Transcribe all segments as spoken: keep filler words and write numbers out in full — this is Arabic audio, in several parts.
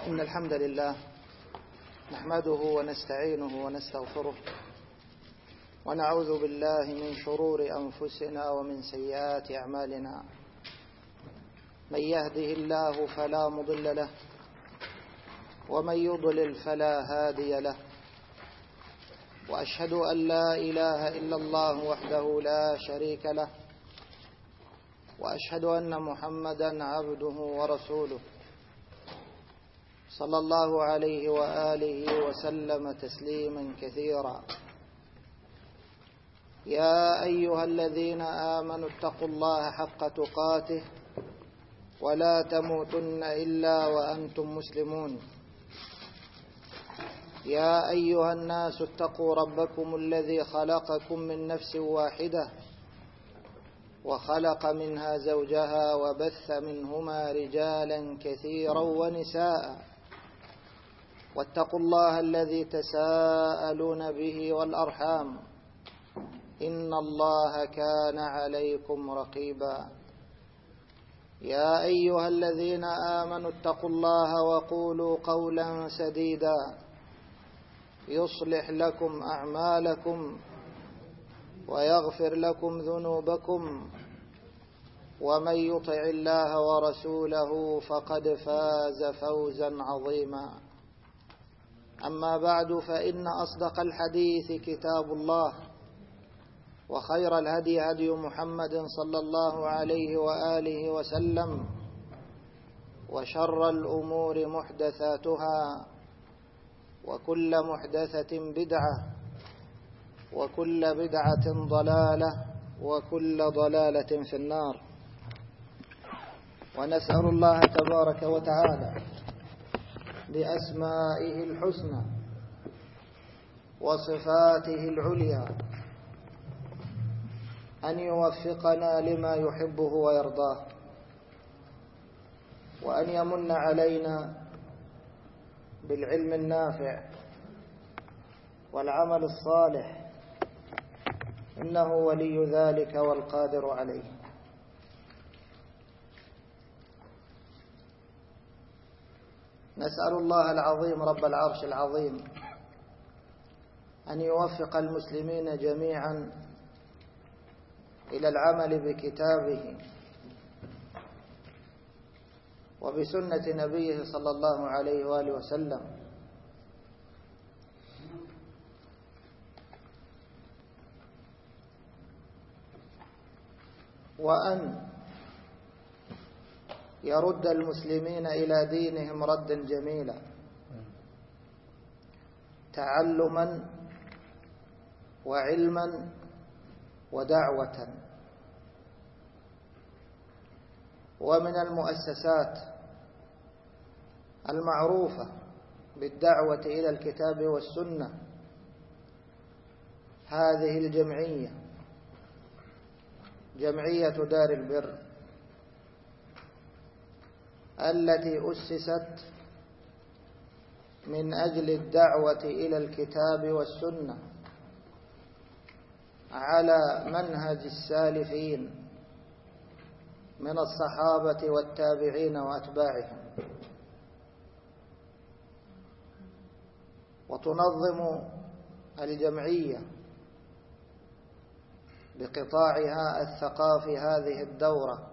إن الحمد لله نحمده ونستعينه ونستغفره ونعوذ بالله من شرور أنفسنا ومن سيئات أعمالنا. من يهده الله فلا مضل له ومن يضلل فلا هادي له، وأشهد أن لا إله إلا الله وحده لا شريك له، وأشهد أن محمدا عبده ورسوله صلى الله عليه وآله وسلم تسليما كثيرا. يا أيها الذين آمنوا اتقوا الله حق تقاته ولا تموتن إلا وأنتم مسلمون. يا أيها الناس اتقوا ربكم الذي خلقكم من نفس واحدة وخلق منها زوجها وبث منهما رجالا كثيرا ونساء، واتقوا الله الذي تساءلون به والأرحام إن الله كان عليكم رقيبا. يا أيها الذين آمنوا اتقوا الله وقولوا قولا سديدا يصلح لكم أعمالكم ويغفر لكم ذنوبكم، ومن يطع الله ورسوله فقد فاز فوزا عظيما. أما بعد، فإن أصدق الحديث كتاب الله، وخير الهدي هدي محمد صلى الله عليه وآله وسلم، وشر الأمور محدثاتها، وكل محدثة بدعة، وكل بدعة ضلالة، وكل ضلالة في النار. ونسأل الله تبارك وتعالى بأسمائه الحسنى وصفاته العليا أن يوفقنا لما يحبه ويرضاه، وأن يمن علينا بالعلم النافع والعمل الصالح، إنه ولي ذلك والقادر عليه. نسأل الله العظيم رب العرش العظيم أن يوفق المسلمين جميعا إلى العمل بكتابه وبسنة نبيه صلى الله عليه وآله وسلم، وأن يرد المسلمين إلى دينهم ردا جميلا، تعلما وعلما ودعوة. ومن المؤسسات المعروفة بالدعوة إلى الكتاب والسنة هذه الجمعية، جمعية دار البر، التي أسست من أجل الدعوة إلى الكتاب والسنة على منهج السالفين من الصحابة والتابعين وأتباعهم. وتنظم الجمعية بقطاعها الثقافي هذه الدورة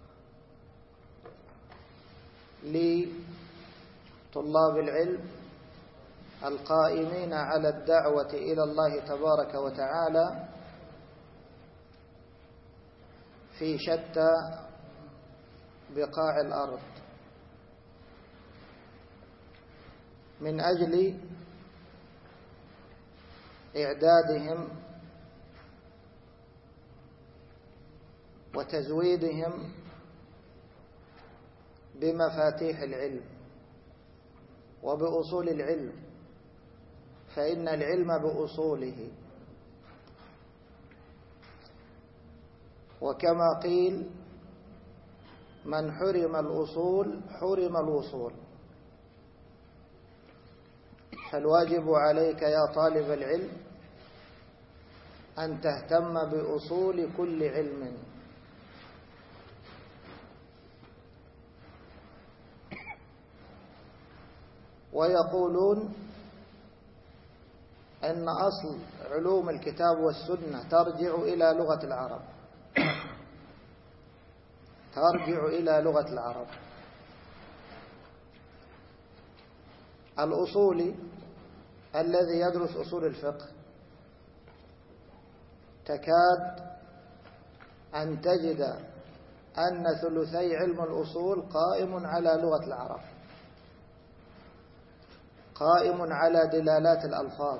لطلاب العلم القائمين على الدعوة إلى الله تبارك وتعالى في شتى بقاع الأرض، من أجل إعدادهم وتزويدهم بمفاتيح العلم وبأصول العلم، فإن العلم بأصوله. وكما قيل: من حرم الأصول حرم الوصول. فالواجب عليك يا طالب العلم أن تهتم بأصول كل علم، ويقولون أن أصل علوم الكتاب والسنة ترجع إلى لغة العرب ترجع إلى لغة العرب. الأصولي الذي يدرس أصول الفقه تكاد أن تجد أن ثلثي علم الأصول قائم على لغة العرب، قائم على دلالات الألفاظ،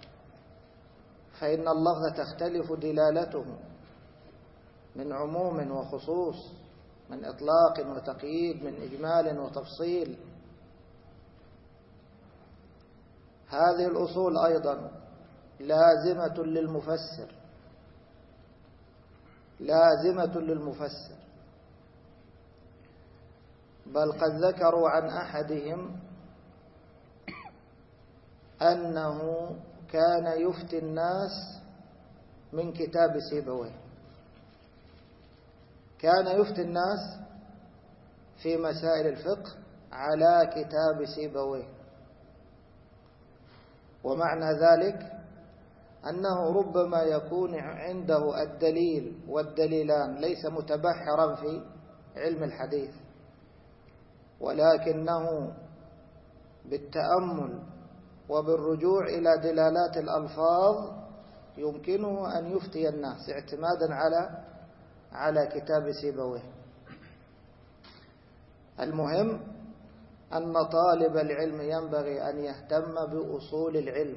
فإن اللفظ تختلف دلالته من عموم وخصوص، من إطلاق وتقييد، من إجمال وتفصيل. هذه الأصول أيضا لازمة للمفسر، لازمة للمفسر، بل قد ذكروا عن أحدهم أنه كان يفتي الناس من كتاب سيبويه، كان يفتي الناس في مسائل الفقه على كتاب سيبويه. ومعنى ذلك أنه ربما يكون عنده الدليل والدليلان، ليس متبحرا في علم الحديث، ولكنه بالتأمل وبالرجوع إلى دلالات الألفاظ يمكنه أن يفتي الناس اعتمادا على على كتاب سيبويه. المهم أن طالب العلم ينبغي أن يهتم بأصول العلم،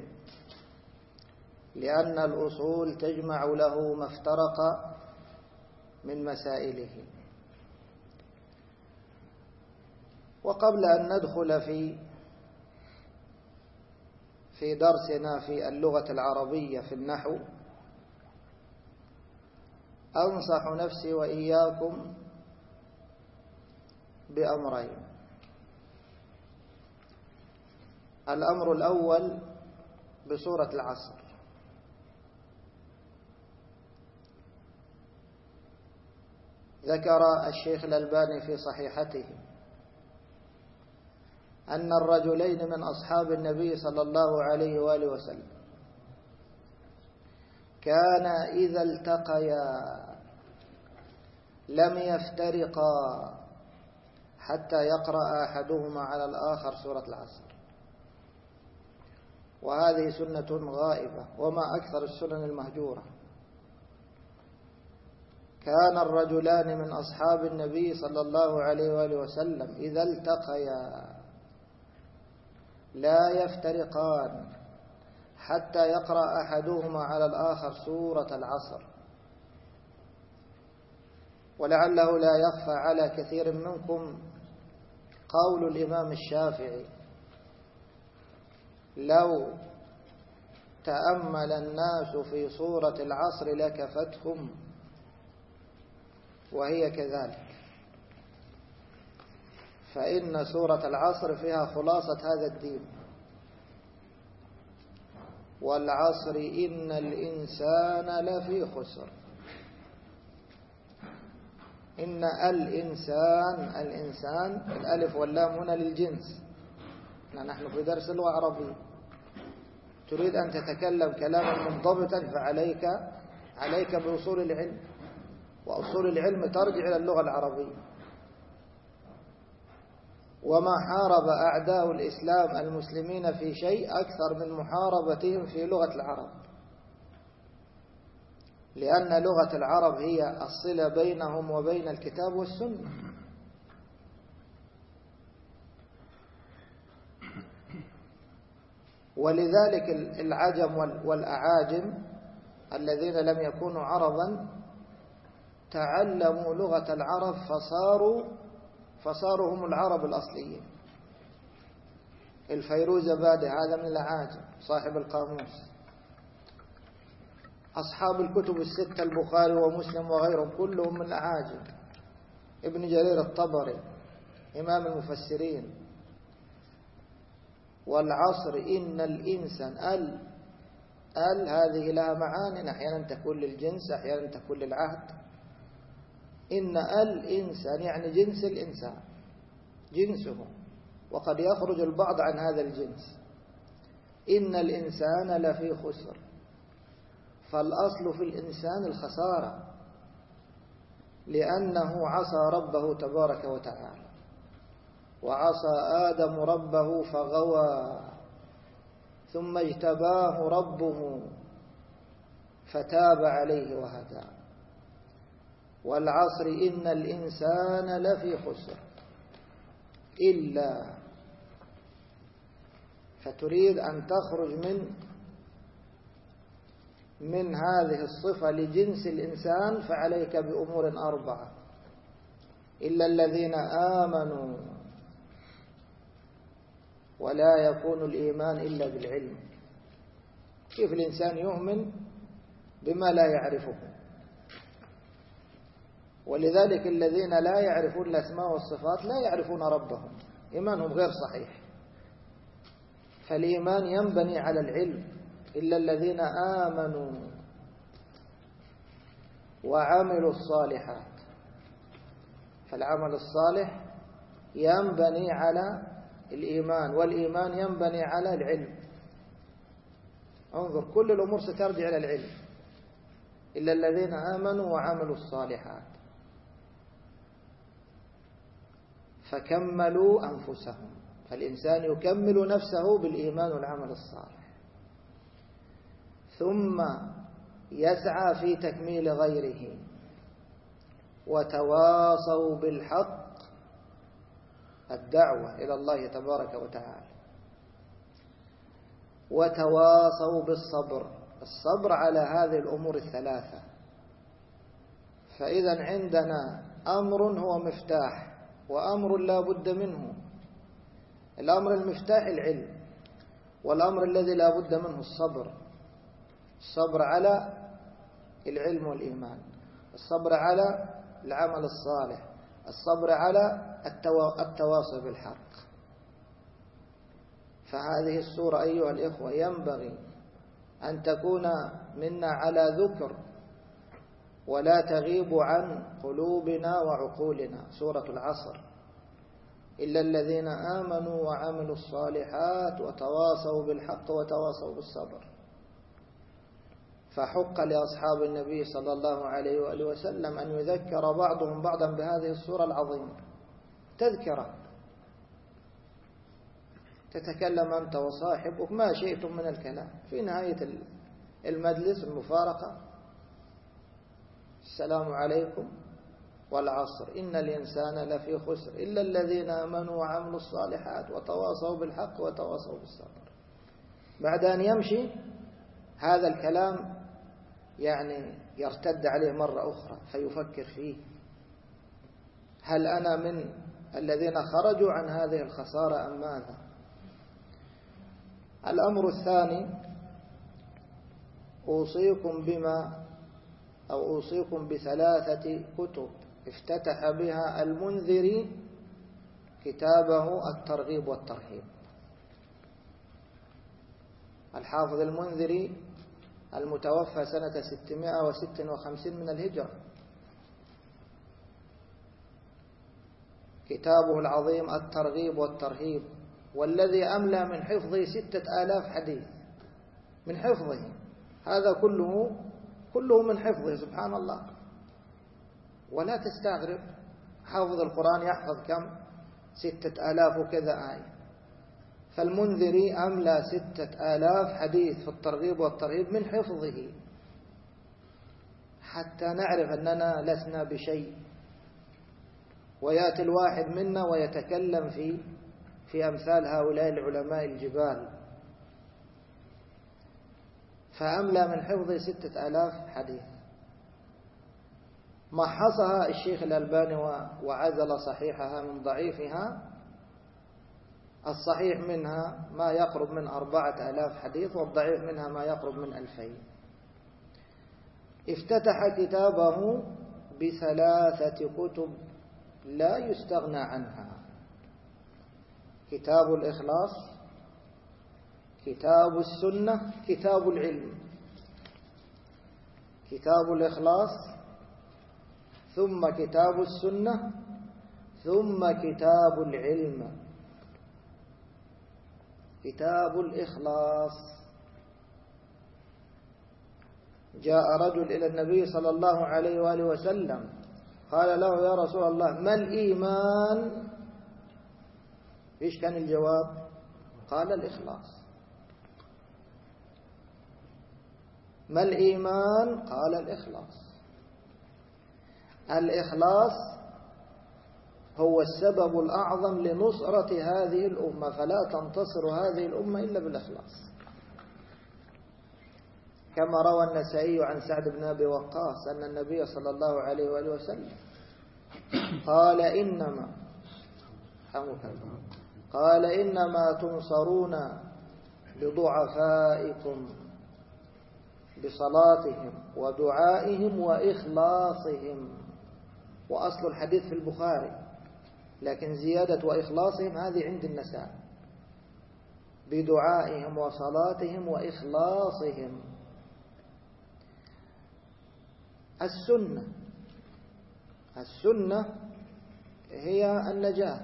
لأن الأصول تجمع له ما افترق من مسائله. وقبل أن ندخل في في درسنا في اللغة العربية في النحو، أنصح نفسي وإياكم بأمرين. الأمر الأول بسورة العصر. ذكر الشيخ الألباني في صحيحته أن الرجلين من أصحاب النبي صلى الله عليه وآله وسلم كان إذا التقيا لم يفترقا حتى يقرأ أحدهما على الآخر سورة العصر. وهذه سنة غائبة، وما أكثر السنن المهجورة. كان الرجلان من أصحاب النبي صلى الله عليه وآله وسلم إذا التقيا لا يفترقان حتى يقرأ أحدهما على الآخر سورة العصر. ولعله لا يخفى على كثير منكم قول الإمام الشافعي: لو تأمل الناس في سورة العصر لكفتهم. وهي كذلك، فإن سورة العصر فيها خلاصة هذا الدين: والعصر إن الإنسان لفي خسر. إن الإنسان، الإنسان الألف واللام هنا للجنس. نحن في درس اللغة العربية، تريد أن تتكلم كلاما منضبطا فعليك عليك بأصول العلم، وأصول العلم ترجع إلى اللغة العربية. وما حارب أعداء الإسلام المسلمين في شيء أكثر من محاربتهم في لغة العرب، لأن لغة العرب هي الصلة بينهم وبين الكتاب والسنة. ولذلك العجم والأعاجم الذين لم يكونوا عربا تعلموا لغة العرب فصاروا فصاروا هم العرب الأصليين. الفيروزبادي هذا من الأعاجم، صاحب القاموس. أصحاب الكتب الستة البخاري ومسلم وغيرهم كلهم من الأعاجم. ابن جرير الطبري إمام المفسرين. والعصر إن الإنسان ال ال هذه لها معاني، أحيانا تكون للجنس، أحيانا تكون للعهد. إن الإنسان يعني جنس الإنسان، جنسه. وقد يخرج البعض عن هذا الجنس. إن الإنسان لفي خسر، فالأصل في الإنسان الخسارة، لأنه عصى ربه تبارك وتعالى، وعصى آدم ربه فغوى، ثم اجتباه ربه فتاب عليه وهدى. والعصر إن الإنسان لفي خسر إلا، فتريد أن تخرج من من هذه الصفة لجنس الإنسان، فعليك بأمور أربعة: إلا الذين آمنوا، ولا يكون الإيمان إلا بالعلم. كيف الإنسان يؤمن بما لا يعرفه؟ ولذلك الذين لا يعرفون الأسماء والصفات لا يعرفون ربهم، إيمانهم غير صحيح. فالإيمان ينبني على العلم. إلا الذين آمنوا وعملوا الصالحات، فالعمل الصالح ينبني على الإيمان، والإيمان ينبني على العلم. انظر، كل الأمور سترجع إلى العلم. إلا الذين آمنوا وعملوا الصالحات فكملوا أنفسهم، فالإنسان يكمل نفسه بالإيمان والعمل الصالح، ثم يسعى في تكميل غيره. وتواصوا بالحق، الدعوة إلى الله تبارك وتعالى. وتواصوا بالصبر، الصبر على هذه الأمور الثلاثة. فإذا عندنا أمر هو مفتاح، وأمر لا بد منه. الأمر المفتاح العلم، والأمر الذي لا بد منه الصبر. الصبر على العلم والإيمان، الصبر على العمل الصالح، الصبر على التواصي بالحق. فهذه السورة أيها الإخوة ينبغي أن تكون منا على ذكر، ولا تغيب عن قلوبنا وعقولنا. سورة العصر: إلا الذين آمنوا وعملوا الصالحات وتواصوا بالحق وتواصوا بالصبر. فحق لأصحاب النبي صلى الله عليه وآله وسلم أن يذكر بعضهم بعضا بهذه السورة العظيمة. تذكرة تتكلم أنت وصاحبك ما شئتم من الكلام، في نهاية المجلس المفارقة: السلام عليكم والعصر إن الإنسان لفي خسر إلا الذين آمنوا وعملوا الصالحات وتواصوا بالحق وتواصوا بالصبر. بعد أن يمشي هذا الكلام يعني يرتد عليه مرة أخرى، فيفكر فيه: هل أنا من الذين خرجوا عن هذه الخسارة أم ماذا؟ الأمر الثاني: أوصيكم بما أو أوصيكم بثلاثة كتب افتتح بها المنذري كتابه الترغيب والترهيب. الحافظ المنذري المتوفى سنة ستمائة وستة وخمسين من الهجرة، كتابه العظيم الترغيب والترهيب، والذي أملى من حفظه ستة آلاف حديث، من حفظه هذا كله كله من حفظه سبحان الله. ولا تستغرب، حافظ القرآن يحفظ كم؟ ستة آلاف وكذا آية. فالمنذري أملى ستة آلاف حديث في الترغيب والترهيب من حفظه، حتى نعرف أننا لسنا بشيء. ويأتي الواحد منا ويتكلم في في أمثال هؤلاء العلماء الجبال. فأملى من حفظه ستة آلاف حديث. محصها الشيخ الألباني وعزل صحيحها من ضعيفها. الصحيح منها ما يقرب من أربعة آلاف حديث، والضعيف منها ما يقرب من ألفين. افتتح كتابه بثلاثة كتب لا يستغنى عنها: كتاب الإخلاص، كتاب السنة، كتاب العلم. كتاب الإخلاص، ثم كتاب السنة، ثم كتاب العلم. كتاب الإخلاص. جاء رجل إلى النبي صلى الله عليه وآله وسلم قال له يا رسول الله ما الإيمان؟ إيش كان الجواب؟ قال الإخلاص. ما الإيمان؟ قال الإخلاص. الإخلاص هو السبب الأعظم لنصرة هذه الأمة، فلا تنتصر هذه الأمة إلا بالإخلاص. كما روى النسائي عن سعد بن أبي وقاص أن النبي صلى الله عليه وآله وسلم قال إنما قال إنما تنصرون بضعفائكم بصلاتهم ودعائهم وإخلاصهم. وأصل الحديث في البخاري، لكن زيادة وإخلاصهم هذه عند النسائي. بدعائهم وصلاتهم وإخلاصهم. السنة السنة هي النجاة،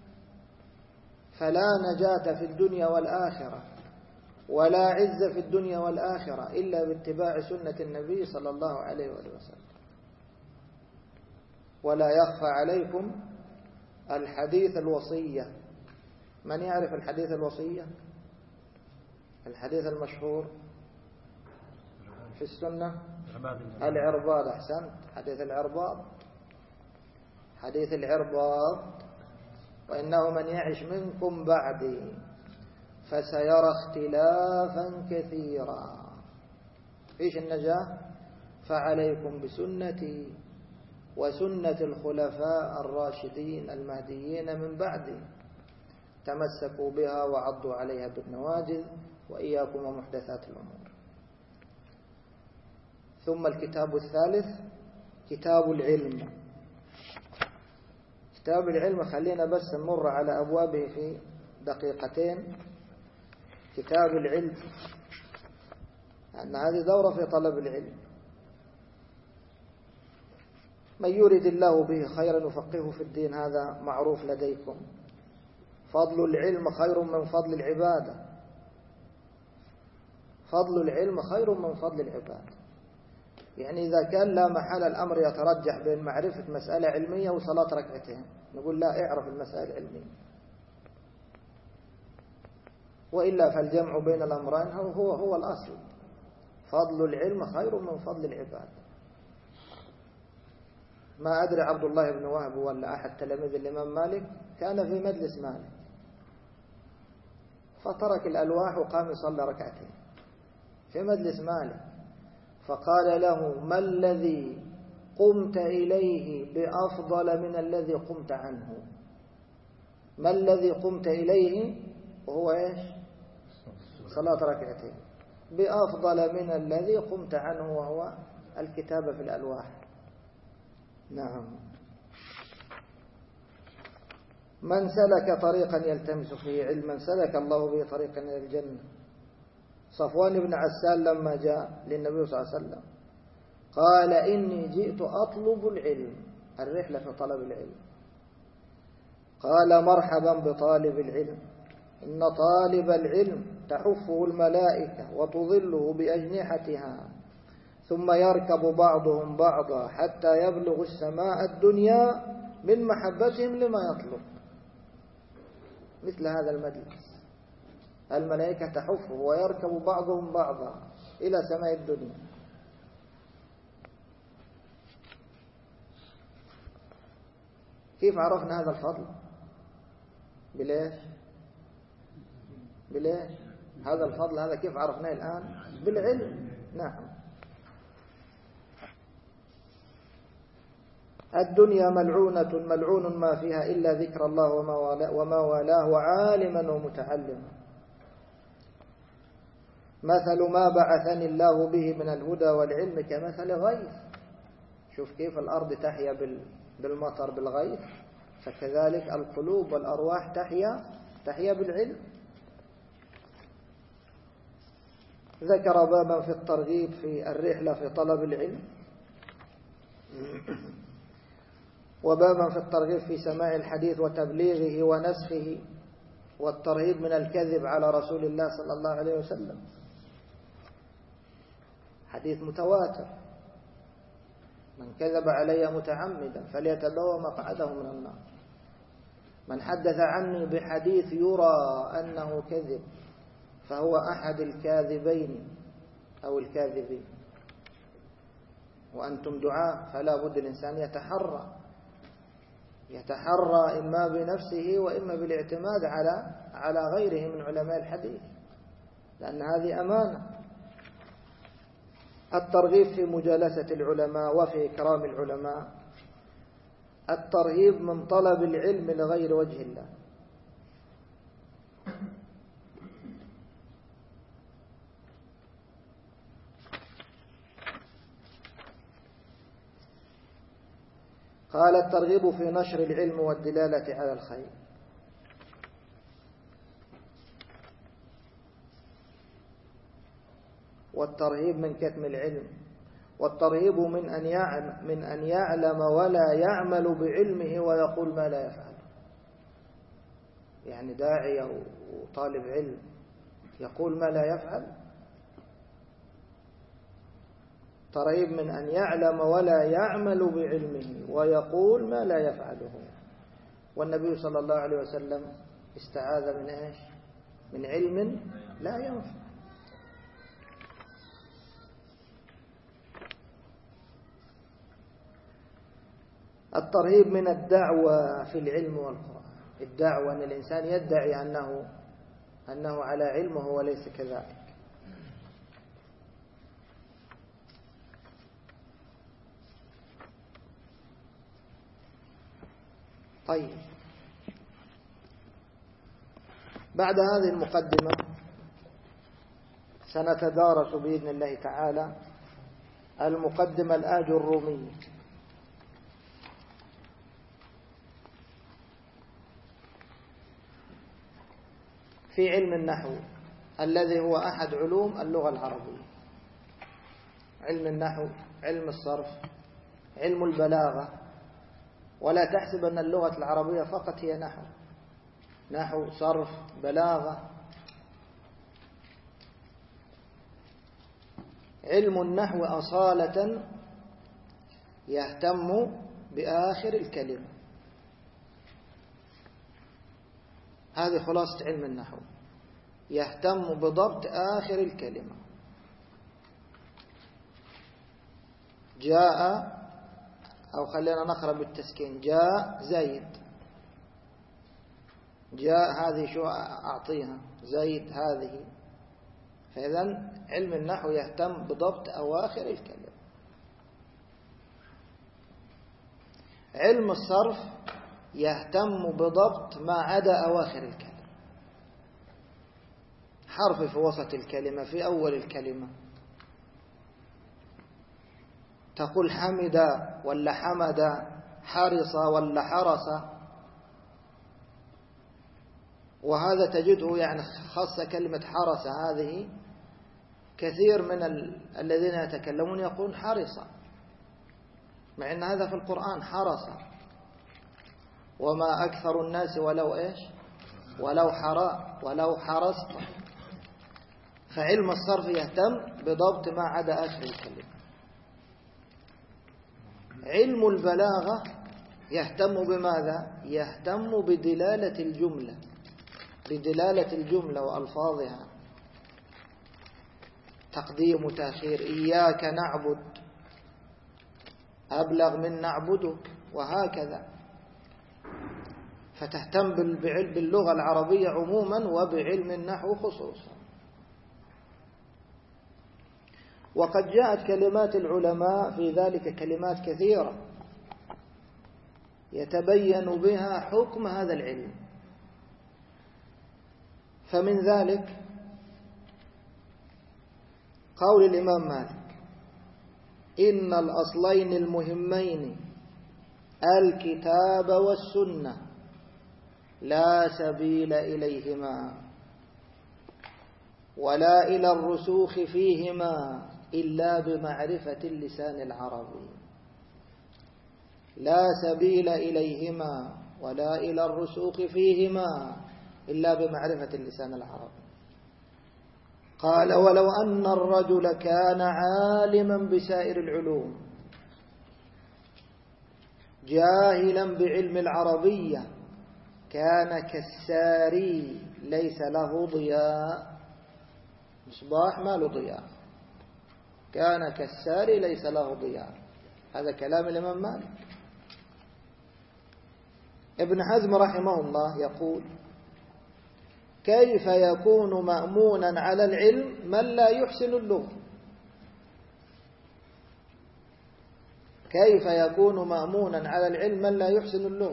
فلا نجاة في الدنيا والآخرة ولا عز في الدنيا والآخرة إلا باتباع سنة النبي صلى الله عليه وآله وسلم. ولا يخفى عليكم الحديث الوصية. من يعرف الحديث الوصية؟ الحديث المشهور في السنة العرباض. أحسنت، حديث العرباض. حديث العرباض وإنه من يعش منكم بعدي فسيرى اختلافا كثيرا. إيش النجاة؟ فعليكم بسنتي وسنة الخلفاء الراشدين المهديين من بعدي تمسكوا بها وعضوا عليها بالنواجذ وإياكم ومحدثات الأمور. ثم الكتاب الثالث كتاب العلم. كتاب العلم خلينا بس نمر على أبوابه في دقيقتين. كتاب العلم أن هذه دورة في طلب العلم. من يريد الله به خيرا يفقهه في الدين، هذا معروف لديكم. فضل العلم خير من فضل العبادة. فضل العلم خير من فضل العبادة. يعني إذا كان لا محل الأمر يترجح بين معرفة مسألة علمية وصلاة ركعتين، نقول لا، اعرف المسألة العلمية. وإلا فالجمع بين الأمرين هو هو, هو الأصل. فضل العلم خير من فضل العبادة. ما أدري عبد الله بن وهب ولا أحد تلاميذ الإمام مالك كان في مجلس مالك فترك الألواح وقام يصلي ركعتين في مجلس مالك، فقال له ما الذي قمت إليه بأفضل من الذي قمت عنه؟ ما الذي قمت إليه وهو إيش؟ صلاة ركعتين. بأفضل من الذي قمت عنه وهو الكتابة في الألواح. نعم. من سلك طريقا يلتمس فيه علما سلك الله به طريقا إلى الجنة. صفوان بن عسال لما جاء للنبي صلى الله عليه وسلم قال إني جئت أطلب العلم، الرحلة في طلب العلم. قال مرحبا بطالب العلم، إن طالب العلم تحفه الملائكة وتظله بأجنحتها ثم يركب بعضهم بعضا حتى يبلغ السماء الدنيا من محبتهم لما يطلب. مثل هذا المجلس الملائكة تحفه ويركب بعضهم بعضا إلى سماء الدنيا. كيف عرفنا هذا الفضل؟ بليش؟ بليش؟ هذا الفضل هذا كيف عرفناه الآن؟ بالعلم. نعم. الدنيا ملعونة ملعون ما فيها إلا ذكر الله وما والاه, وما والاه وعالما ومتعلما. مثل ما بعثني الله به من الهدى والعلم كمثل غيث. شوف كيف الأرض تحيا بالمطر بالغيث، فكذلك القلوب والأرواح تحيا تحيا بالعلم. ذكر بابا في الترغيب في الرحلة في طلب العلم، وبابا في الترغيب في سماع الحديث وتبليغه ونسخه والترهيب من الكذب على رسول الله صلى الله عليه وسلم، حديث متواتر: من كذب علي متعمدا فليتبوأ مقعده من النار. من حدث عني بحديث يرى أنه كذب فهو أحد الكاذبين أو الكاذبين. وأنتم دعاء، فلا بد الإنسان يتحرى يتحرى إما بنفسه وإما بالاعتماد على على غيره من علماء الحديث، لأن هذه أمانة. الترغيب في مجالسة العلماء وفي إكرام العلماء. الترهيب من طلب العلم لغير وجه الله. قال: الترغيب في نشر العلم والدلالة على الخير. والترهيب من كتم العلم. والترهيب من أن يعلم, من أن يعلم ولا يعمل بعلمه ويقول ما لا يفعل. يعني داعية وطالب علم يقول ما لا يفعل. ترهيب من أن يعلم ولا يعمل بعلمه ويقول ما لا يفعله. والنبي صلى الله عليه وسلم استعاذ من إيش؟ من علم لا ينفع. الترهيب من الدعوة في العلم والقرآن. الدعوة أن الإنسان يدعي أنه أنه على علمه وليس كذلك. طيب، بعد هذه المقدمة سنتدارس بإذن الله تعالى المقدمة الآجرومية في علم النحو الذي هو أحد علوم اللغة العربية. علم النحو، علم الصرف، علم البلاغة. ولا تحسب أن اللغة العربية فقط هي نحو نحو صرف بلاغة. علم النحو أصالة يهتم بآخر الكلمة. هذه خلاصة علم النحو، يهتم بضبط آخر الكلمة. جاء، أو خلينا نقرأ بالتسكين، جاء زيد. جاء هذه شو أعطيها؟ زيد هذه. فإذا علم النحو يهتم بضبط أواخر الكلمة. علم الصرف يهتم بضبط ما عدا أواخر الكلمة. حرف في وسط الكلمة، في أول الكلمة. تقول حمد ولا حمد، حرص ولا حرص. وهذا تجده يعني خاصة كلمة حرص هذه كثير من ال... الذين يتكلمون يقولون حرص، مع أن هذا في القرآن حرص. وما أكثر الناس ولو إيش ولو حرى ولو حرصت. فعلم الصرف يهتم بضبط ما عدا آخر الكلمة. علم البلاغة يهتم بماذا؟ يهتم بدلالة الجملة بدلالة الجملة وألفاظها، تقديم وتأخير، إياك نعبد أبلغ من نعبدك، وهكذا. فتهتم باللغة العربية عموما وبعلم النحو خصوصا. وقد جاءت كلمات العلماء في ذلك كلمات كثيرة يتبين بها حكم هذا العلم. فمن ذلك قول الإمام مالك: إن الأصلين المهمين الكتاب والسنة لا سبيل إليهما ولا إلى الرسوخ فيهما إلا بمعرفة اللسان العربي. لا سبيل إليهما ولا إلى الرسوخ فيهما إلا بمعرفة اللسان العربي. قال ولو أن الرجل كان عالما بسائر العلوم جاهلا بعلم العربية كان كالساري ليس له ضياء. مصباح ما له ضياء، كان كالساري ليس له ضياء. هذا كلام الإمام مالك. ابن حزم رحمه الله يقول كيف يكون مأمونا على العلم من لا يحسن اللغة؟ كيف يكون مأمونا على العلم من لا يحسن اللغة؟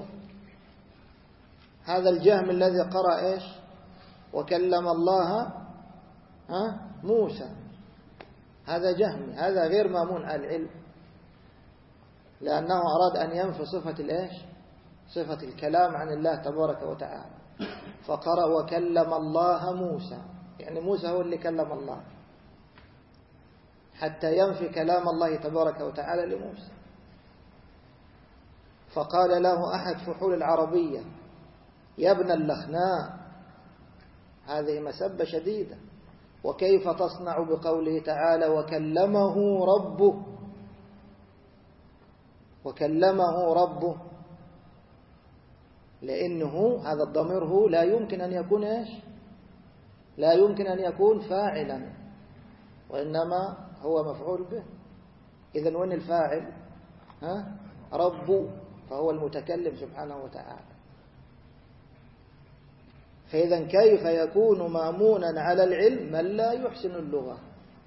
هذا الجهم الذي قرأ إيش وكلم الله ها موسى، هذا جهمي، هذا غير مأمون على العلم، لأنه أراد أن ينفي صفة الإيش صفة الكلام عن الله تبارك وتعالى، فقرأ وكلم الله موسى، يعني موسى هو اللي كلم الله، حتى ينفي كلام الله تبارك وتعالى لموسى. فقال له أحد فحول العربية يا ابن اللخناء، هذه مسبة شديدة، وكيف تصنع بقوله تعالى وكلمه ربه؟ وكلمه ربه، لأنه هذا الضمير هو لا يمكن أن يكون إيش لا يمكن أن يكون فاعلا، وإنما هو مفعول به. إذن وين الفاعل؟ ها رب، فهو المتكلم سبحانه وتعالى. فإذا كيف يكون مأمونا على العلم من لا يحسن اللغة؟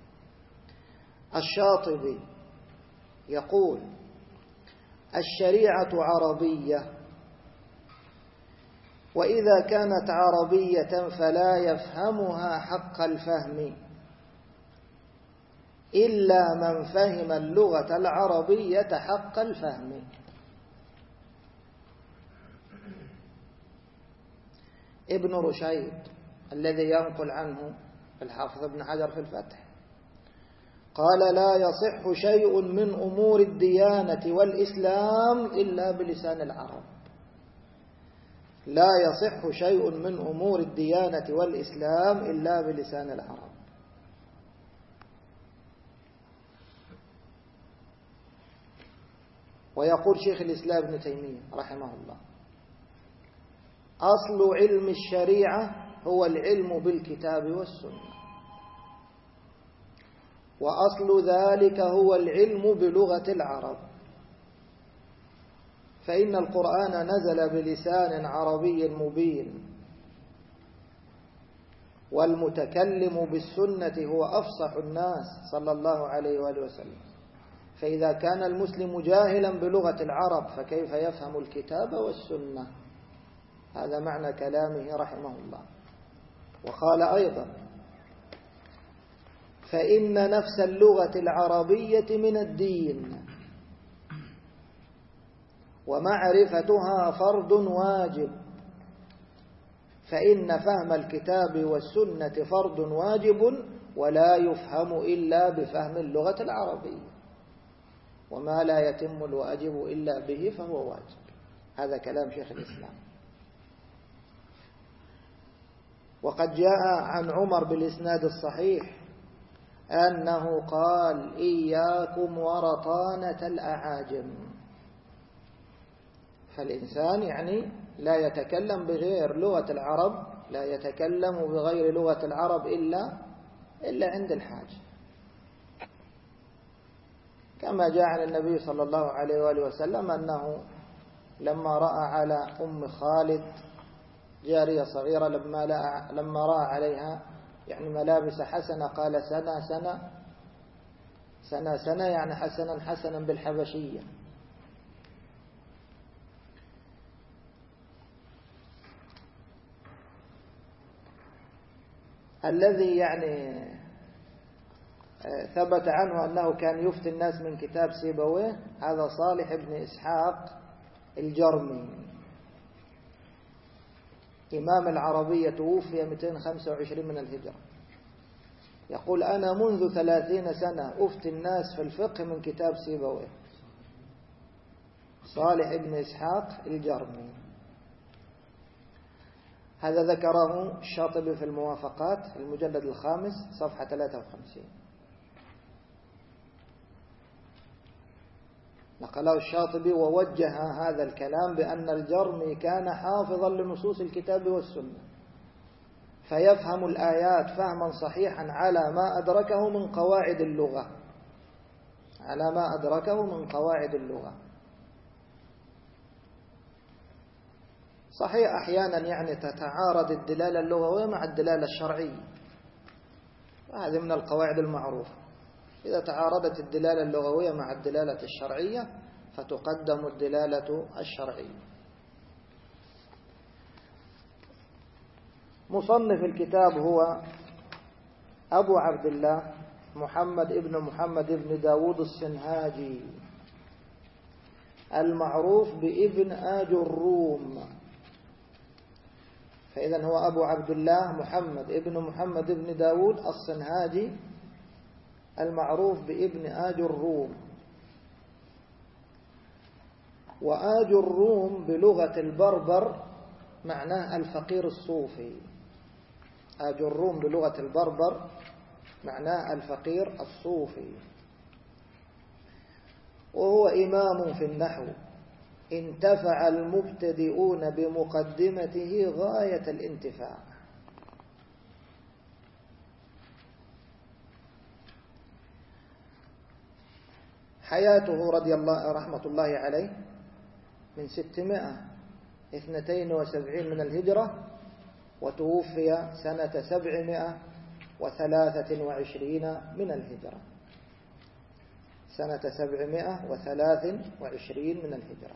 الشاطبي يقول الشريعة عربية، وإذا كانت عربية فلا يفهمها حق الفهم إلا من فهم اللغة العربية حق الفهم. ابن رشيد الذي ينقل عنه الحافظ ابن حجر في الفتح قال لا يصح شيء من أمور الديانة والإسلام إلا بلسان العرب. لا يصح شيء من أمور الديانة والإسلام إلا بلسان العرب. ويقول شيخ الإسلام ابن تيمية رحمه الله أصل علم الشريعة هو العلم بالكتاب والسنة، وأصل ذلك هو العلم بلغة العرب، فإن القرآن نزل بلسان عربي مبين، والمتكلم بالسنة هو أفصح الناس صلى الله عليه وآله وسلم. فإذا كان المسلم جاهلا بلغة العرب فكيف يفهم الكتاب والسنة؟ هذا معنى كلامه رحمه الله. وقال أيضا فإن نفس اللغة العربية من الدين، ومعرفتها فرض واجب، فإن فهم الكتاب والسنة فرض واجب ولا يفهم إلا بفهم اللغة العربية، وما لا يتم الواجب إلا به فهو واجب. هذا كلام شيخ الإسلام. وقد جاء عن عمر بالإسناد الصحيح أنه قال إياكم ورطانة الأعاجم. فالإنسان يعني لا يتكلم بغير لغة العرب، لا يتكلم بغير لغة العرب إلا إلا عند الحاجة، كما جاء عن النبي صلى الله عليه وآله وسلم أنه لما رأى على أم خالد جارية صغيرة لما لما رأى عليها يعني ملابس حسنة قال سنة سنة سنة سنة يعني حسنا حسنا بالحبشية. الذي يعني ثبت عنه أنه كان يفتي الناس من كتاب سيبويه هذا صالح بن إسحاق الجرمي، إمام العربية، توفي مئتين وخمسة وعشرين من الهجرة. يقول أنا منذ ثلاثين سنة أفتي الناس في الفقه من كتاب سيبويه. صالح بن إسحاق الجرمي. هذا ذكره الشاطبي في الموافقات المجلد الخامس صفحة ثلاثة وخمسين. نقله الشاطبي ووجه هذا الكلام بأن الجرمي كان حافظا لنصوص الكتاب والسنة، فيفهم الآيات فهما صحيحا على ما أدركه من قواعد اللغة على ما أدركه من قواعد اللغة. صحيح أحيانا يعني تتعارض الدلالة اللغوية مع الدلالة الشرعية، وهذه من القواعد المعروفة. إذا تعارضت الدلالة اللغوية مع الدلالة الشرعية فتقدم الدلالة الشرعية. مصنف الكتاب هو أبو عبد الله محمد ابن محمد ابن داود السنهاجي المعروف بابن آج الروم. فإذا هو أبو عبد الله محمد ابن محمد ابن داود السنهاجي المعروف بابن آج الروم. وآج الروم بلغة البربر معناه الفقير الصوفي. آج الروم بلغة البربر معناه الفقير الصوفي، وهو إمام في النحو انتفع المبتدئون بمقدمته غاية الانتفاع. حياته رضي الله رحمة الله عليه من ستمائة واثنتين وسبعين من الهجرة، وتوفي سنة سبعمائة وثلاثة وعشرين من الهجرة سنة سبعمائة وثلاث وعشرين من الهجرة.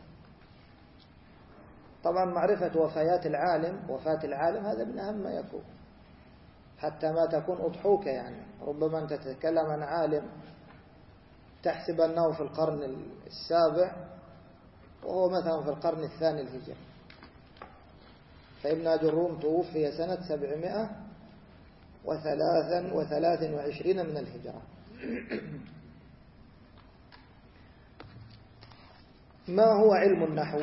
طبعا معرفة وفيات العالم وفاة العالم هذا من أهم ما يكون، حتى ما تكون أضحوك. يعني ربما أنت تتكلم عن عالم تحسب أنه في القرن السابع وهو مثلا في القرن الثاني الهجري. فابن آج الروم توفي سنة سبعمائة وثلاث وعشرين من الهجرة. ما هو علم النحو؟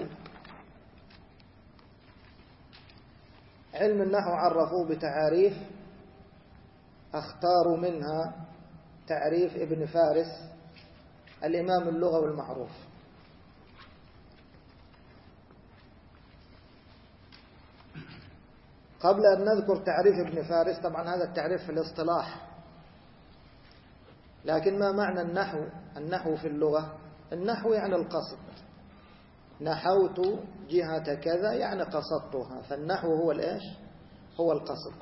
علم النحو عرفوه بتعاريف أختار منها تعريف ابن فارس الإمام اللغوي المعروف. قبل أن نذكر تعريف ابن فارس، طبعا هذا التعريف في الاصطلاح، لكن ما معنى النحو؟ النحو في اللغة، النحو يعني القصد. نحوت جهة كذا يعني قصدتها، فالنحو هو الإيش؟ هو القصد.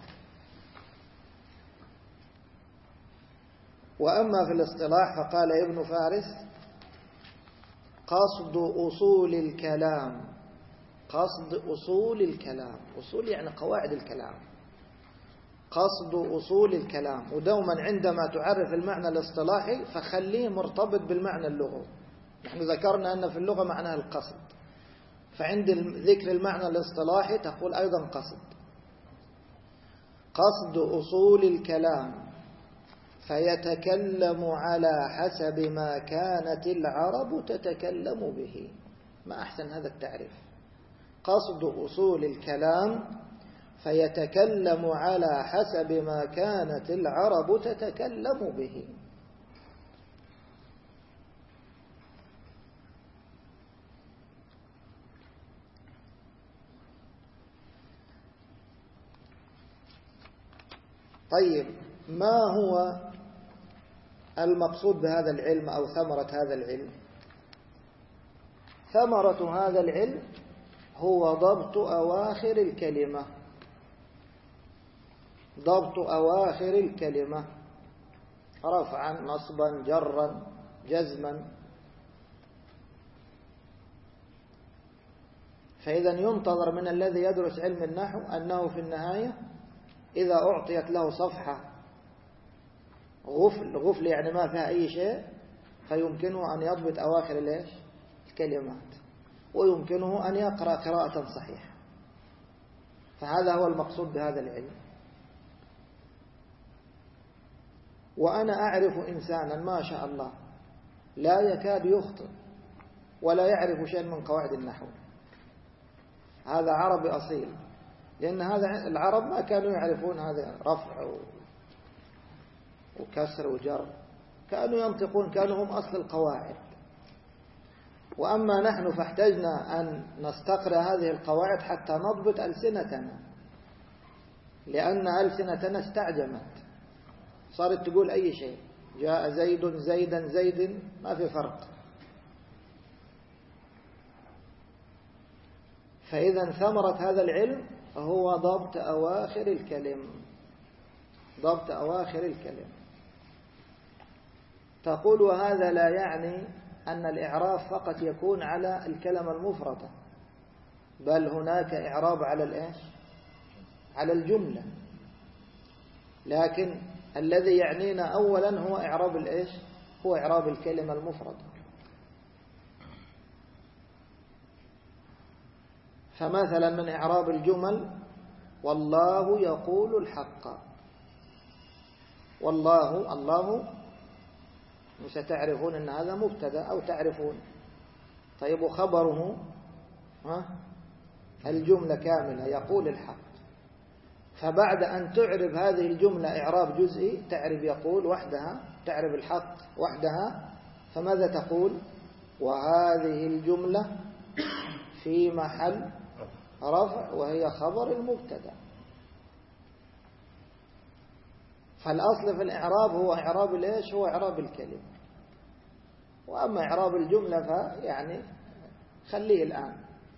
وأما في الاصطلاح فقال ابن فارس قصد أصول الكلام. قصد أصول الكلام، أصول يعني قواعد الكلام. قصد أصول الكلام. ودوما عندما تعرف المعنى الاصطلاحي فخليه مرتبط بالمعنى اللغوي. نحن ذكرنا أن في اللغة معناها القصد، فعند ذكر المعنى الاصطلاحي تقول أيضا قصد. قصد أصول الكلام فيتكلم على حسب ما كانت العرب تتكلم به. ما أحسن هذا التعريف. قصد أصول الكلام فيتكلم على حسب ما كانت العرب تتكلم به. طيب، ما هو المقصود بهذا العلم أو ثمرة هذا العلم؟ ثمرة هذا العلم هو ضبط أواخر الكلمة. ضبط أواخر الكلمة، رفعا نصبا جرا جزما. فإذا ينتظر من الذي يدرس علم النحو أنه في النهاية إذا أعطيت له صفحة غفل غفل يعني ما فيها أي شيء، فيمكنه أن يضبط أواخر الإيش؟ الكلمات، ويمكنه أن يقرأ قراءة صحيحة. فهذا هو المقصود بهذا العلم. وأنا أعرف إنسانا ما شاء الله لا يكاد يخطئ ولا يعرف شيئا من قواعد النحو. هذا عربي أصيل، لأن هذا العرب ما كانوا يعرفون هذا رفع وكسر وجر، كانوا ينطقون، كانوا هم أصل القواعد. وأما نحن فاحتجنا أن نستقرأ هذه القواعد حتى نضبط ألسنتنا، لأن ألسنتنا استعجمت، صارت تقول أي شيء، جاء زيد زيدا زيد، ما في فرق. فإذا ثمرة هذا العلم هو ضبط أواخر الكلم، ضبط أواخر الكلم. تقول وهذا لا يعني أن الإعراب فقط يكون على الكلمة المفردة، بل هناك إعراب على الإيش؟ على الجملة. لكن الذي يعنينا أولا هو إعراب الإيش؟ هو إعراب الكلمة المفردة. فمثلا من إعراب الجمل: والله يقول الحق. والله، الله ستعرفون أن هذا مبتدأ أو تعرفون. طيب وخبره ها؟ الجملة كاملة، يقول الحق. فبعد أن تعرف هذه الجملة إعراب جزئي، تعرف يقول وحدها، تعرف الحق وحدها، فماذا تقول؟ وهذه الجملة في محل رفع وهي خبر المبتدأ. فالأصل في الإعراب هو إعراب الإيش؟ هو إعراب الكلمة. وأما إعراب الجملة فيعني خليه الآن.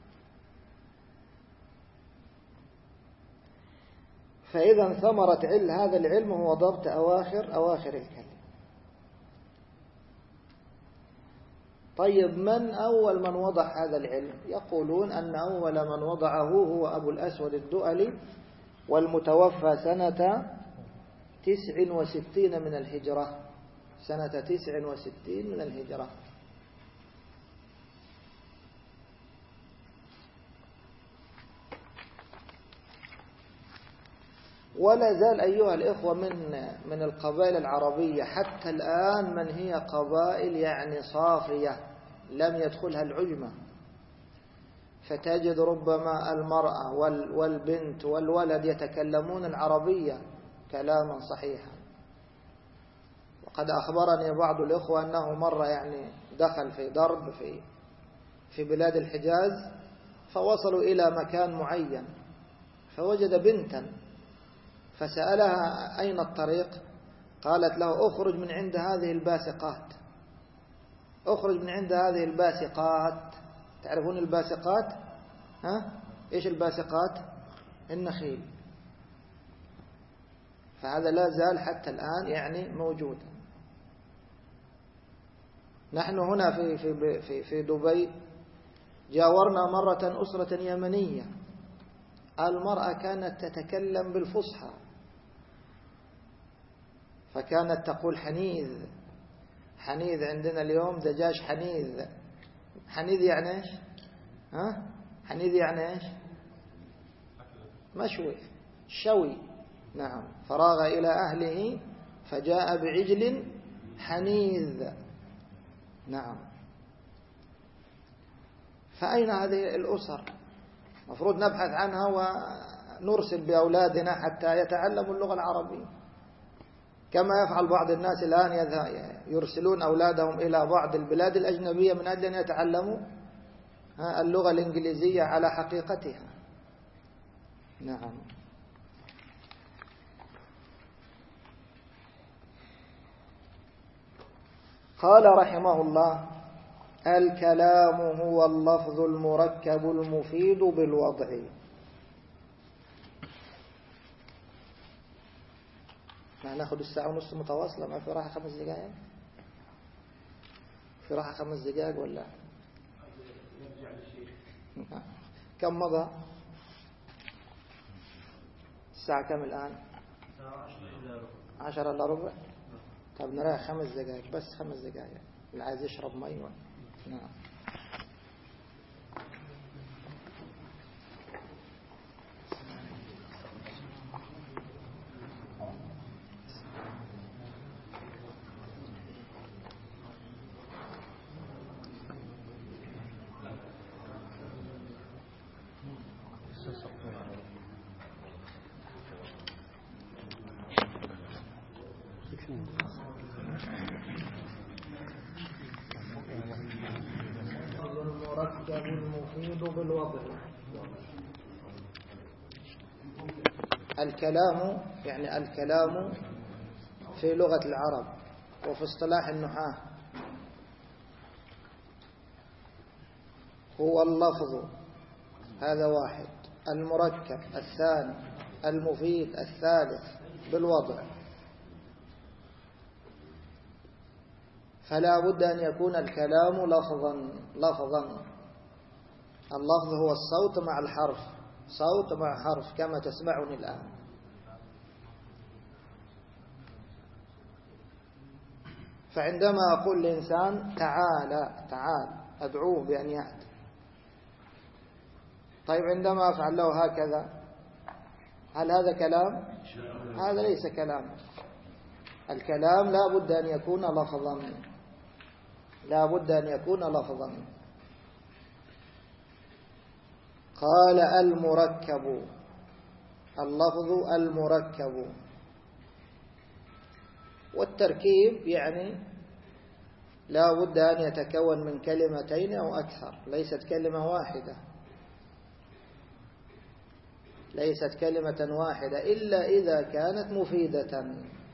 فإذا ثمرة علم هذا العلم هو ضبط أواخر أواخر الكلمة. طيب من أول من وضع هذا العلم؟ يقولون أن أول من وضعه هو أبو الأسود الدؤلي، والمتوفى سنة تسع وستين من الهجرة، سنة تسع وستين من الهجرة. ولا زال أيها الإخوة من من القبائل العربية حتى الآن من هي قبائل يعني صافية لم يدخلها العجمة، فتجد ربما المرأة والبنت والولد يتكلمون العربية كلاما صحيحا. وقد أخبرني بعض الإخوة أنه مرة يعني دخل في درب في في بلاد الحجاز، فوصلوا إلى مكان معين فوجد بنتا، فسألها أين الطريق؟ قالت له اخرج من عند هذه الباسقات، اخرج من عند هذه الباسقات. تعرفون الباسقات؟ ها؟ إيش الباسقات؟ النخيل. فهذا لا زال حتى الآن يعني موجود. نحن هنا في في في في دبي جاورنا مرة أسرة يمنية، المرأة كانت تتكلم بالفصحى، فكانت تقول حنيذ. حنيذ عندنا اليوم دجاج حنيذ. حنيذ يعني ايش؟ ها؟ حنيذ يعني ايش؟ مشوي، شوي. نعم. فراغ إلى أهله فجاء بعجل حنيذ. نعم. فأين هذه الأسر؟ مفروض نبحث عنها ونرسل بأولادنا حتى يتعلموا اللغة العربية، كما يفعل بعض الناس الآن، يرسلون أولادهم إلى بعض البلاد الأجنبية من أجل أن يتعلموا اللغة الإنجليزية على حقيقتها. نعم. قال رحمه الله: الكلام هو اللفظ المركب المفيد بالوضع. ما ناخذ الساعة ونص متواصلة، ما في راحة خمس دقائق؟ في راحة خمس دقائق ولا؟ كم مضى؟ الساعة كم الآن؟ عشرة إلا ربع. طب نريح خمس دقائق بس، خمس دقائق اللي عايز يشرب مي. نعم. المركب المفيد بالوضع. الكلام يعني الكلام في لغة العرب وفي اصطلاح النحاة هو اللفظ، هذا واحد، المركب الثاني، المفيد الثالث بالوضع. فلا بد أن يكون الكلام لفظا لفظا اللفظ هو الصوت مع الحرف، صوت مع حرف كما تسمعني الآن. فعندما أقول لإنسان تعال تعال أدعوه بأن يأتي، طيب عندما أفعل له هكذا هل هذا كلام؟ هذا ليس كلام. الكلام لا بد أن يكون لفظا، لا بد أن يكون لفظا. قال المركب، اللفظ المركب. والتركيب يعني لا بد أن يتكون من كلمتين أو أكثر، ليست كلمة واحدة، ليست كلمة واحدة إلا إذا كانت مفيدة.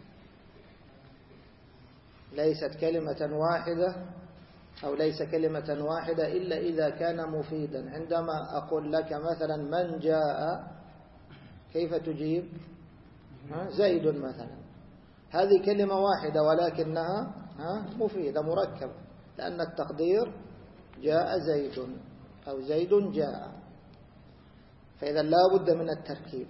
ليست كلمة واحدة أو ليس كلمة واحدة إلا إذا كان مفيدا. عندما أقول لك مثلا من جاء، كيف تجيب؟ زيد مثلا، هذه كلمة واحدة ولكنها مفيدة مركبة، لأن التقدير جاء زيد أو زيد جاء. فإذا لا بد من التركيب.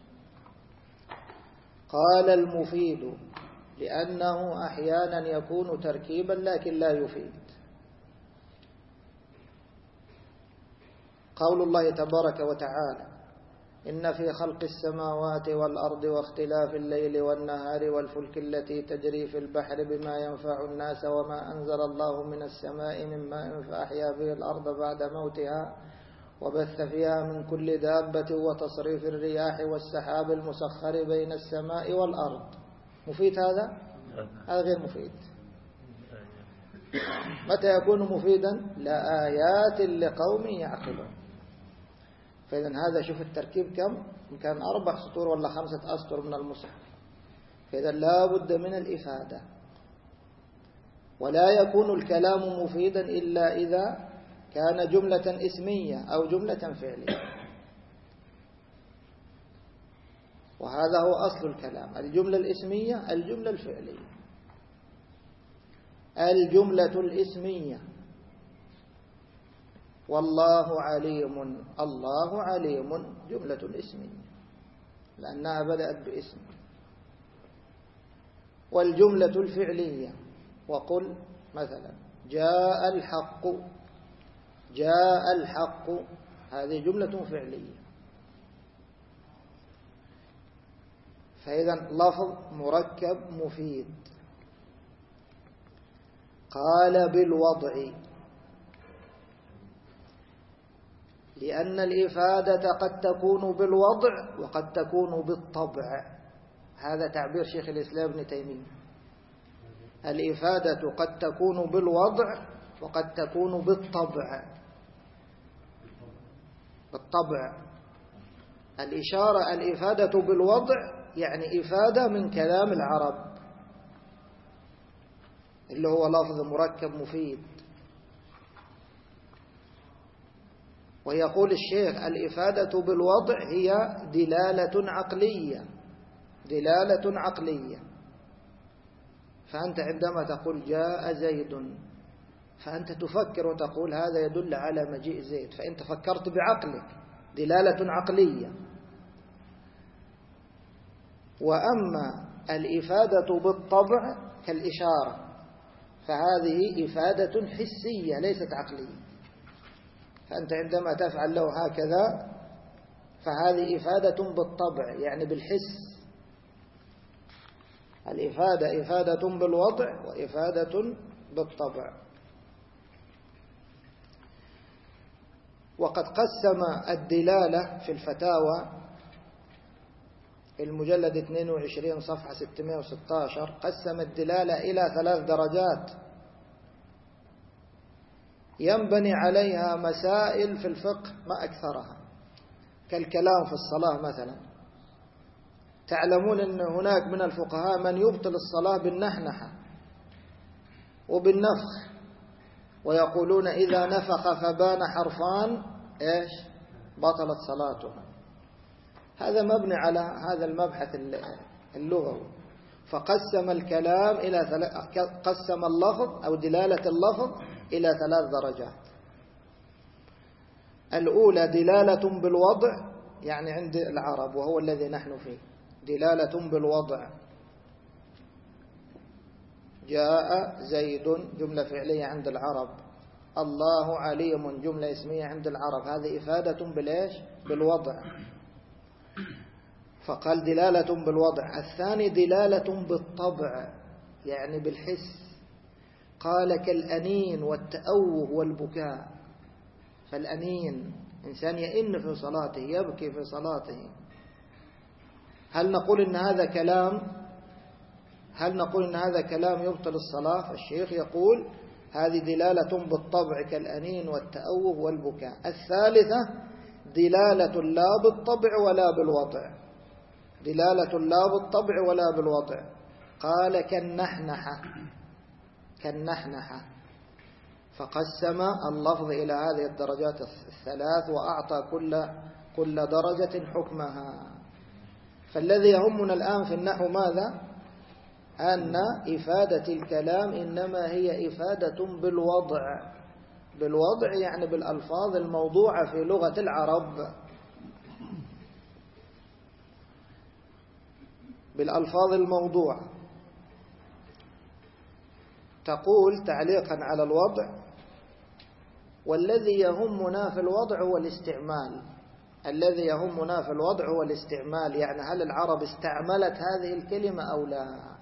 قال المفيد لأنه أحيانا يكون تركيبا لكن لا يفيد. قول الله تبارك وتعالى إن في خلق السماوات والأرض واختلاف الليل والنهار والفلك التي تجري في البحر بما ينفع الناس وما أنزل الله من السماء من ماء فأحيا به الأرض بعد موتها وبث فيها من كل دابة وتصريف الرياح والسحاب المسخر بين السماء والأرض. مفيد هذا؟ هذا غير مفيد. متى يكون مفيدا؟ لآيات لقوم يعقلون. فإذا هذا شوف التركيب كم؟ كان أربع سطور ولا خمسة أسطر من المصحف. فإذا لا بد من الإفادة. ولا يكون الكلام مفيدا إلا إذا كان جملة اسمية أو جملة فعلية. وهذا هو أصل الكلام، الجملة الاسمية الجملة الفعلية. الجملة الاسمية والله عليم، الله عليم جملة اسمية لأنها بدأت باسم. والجملة الفعلية وقل مثلا جاء الحق، جاء الحق، هذه جملة فعلية. فإذا لفظ مركب مفيد. قال بالوضع لأن الإفادة قد تكون بالوضع وقد تكون بالطبع. هذا تعبير شيخ الإسلام ابن تيمية. الإفادة قد تكون بالوضع وقد تكون بالطبع. بالطبع الإشارة الإفادة بالوضع يعني إفادة من كلام العرب اللي هو لفظ مركب مفيد. ويقول الشيخ الإفادة بالوضع هي دلالة عقلية، دلالة عقلية. فأنت عندما تقول جاء زيد فأنت تفكر وتقول هذا يدل على مجيء زيد، فأنت فكرت بعقلك، دلالة عقلية. وأما الإفادة بالطبع كالإشارة فهذه إفادة حسية ليست عقلية. فأنت عندما تفعل له هكذا فهذه إفادة بالطبع يعني بالحس. الإفادة إفادة بالوضع وإفادة بالطبع. وقد قسم الدلالة في الفتاوى في المجلد اثنين وعشرين صفحة ستمائة وستة عشر قسم الدلالة إلى ثلاث درجات ينبني عليها مسائل في الفقه ما أكثرها، كالكلام في الصلاة مثلا. تعلمون أن هناك من الفقهاء من يبطل الصلاة بالنحنحة وبالنفخ، ويقولون إذا نفخ فبان حرفان إيش بطلت صلاته. هذا مبني على هذا المبحث اللغوي. فقسم الكلام إلى قسم اللفظ أو دلالة اللفظ إلى ثلاث درجات. الأولى دلالة بالوضع، يعني عند العرب وهو الذي نحن فيه، دلالة بالوضع. جاء زيد جملة فعلية عند العرب، الله عليم جملة اسمية عند العرب، هذه إفادة بالإيش؟ بالوضع. فقال دلالة بالوضع. الثاني دلالة بالطبع، يعني بالحس. قال كالأنين والتأوه والبكاء. فالأنين إنسان يئن في صلاته، يبكي في صلاته، هل نقول إن هذا كلام؟ هل نقول إن هذا كلام يبطل الصلاة؟ الشيخ يقول هذه دلالة بالطبع كالأنين والتأوه والبكاء. الثالثة دلالة لا بالطبع ولا بالوضع، دلالة لا بالطبع ولا بالوضع. قال كالنحنحة، كالنحنحة. فقسم اللفظ إلى هذه الدرجات الثلاث وأعطى كل كل درجة حكمها. فالذي يهمنا الآن في النحو ماذا؟ أن إفادة الكلام إنما هي إفادة بالوضع، بالوضع يعني بالألفاظ الموضوعة في لغة العرب، بالألفاظ الموضوعة. تقول تعليقا على الوضع: والذي يهمنا في الوضع هو الاستعمال. الذي يهمنا في الوضع هو الاستعمال، يعني هل العرب استعملت هذه الكلمة أو لا؟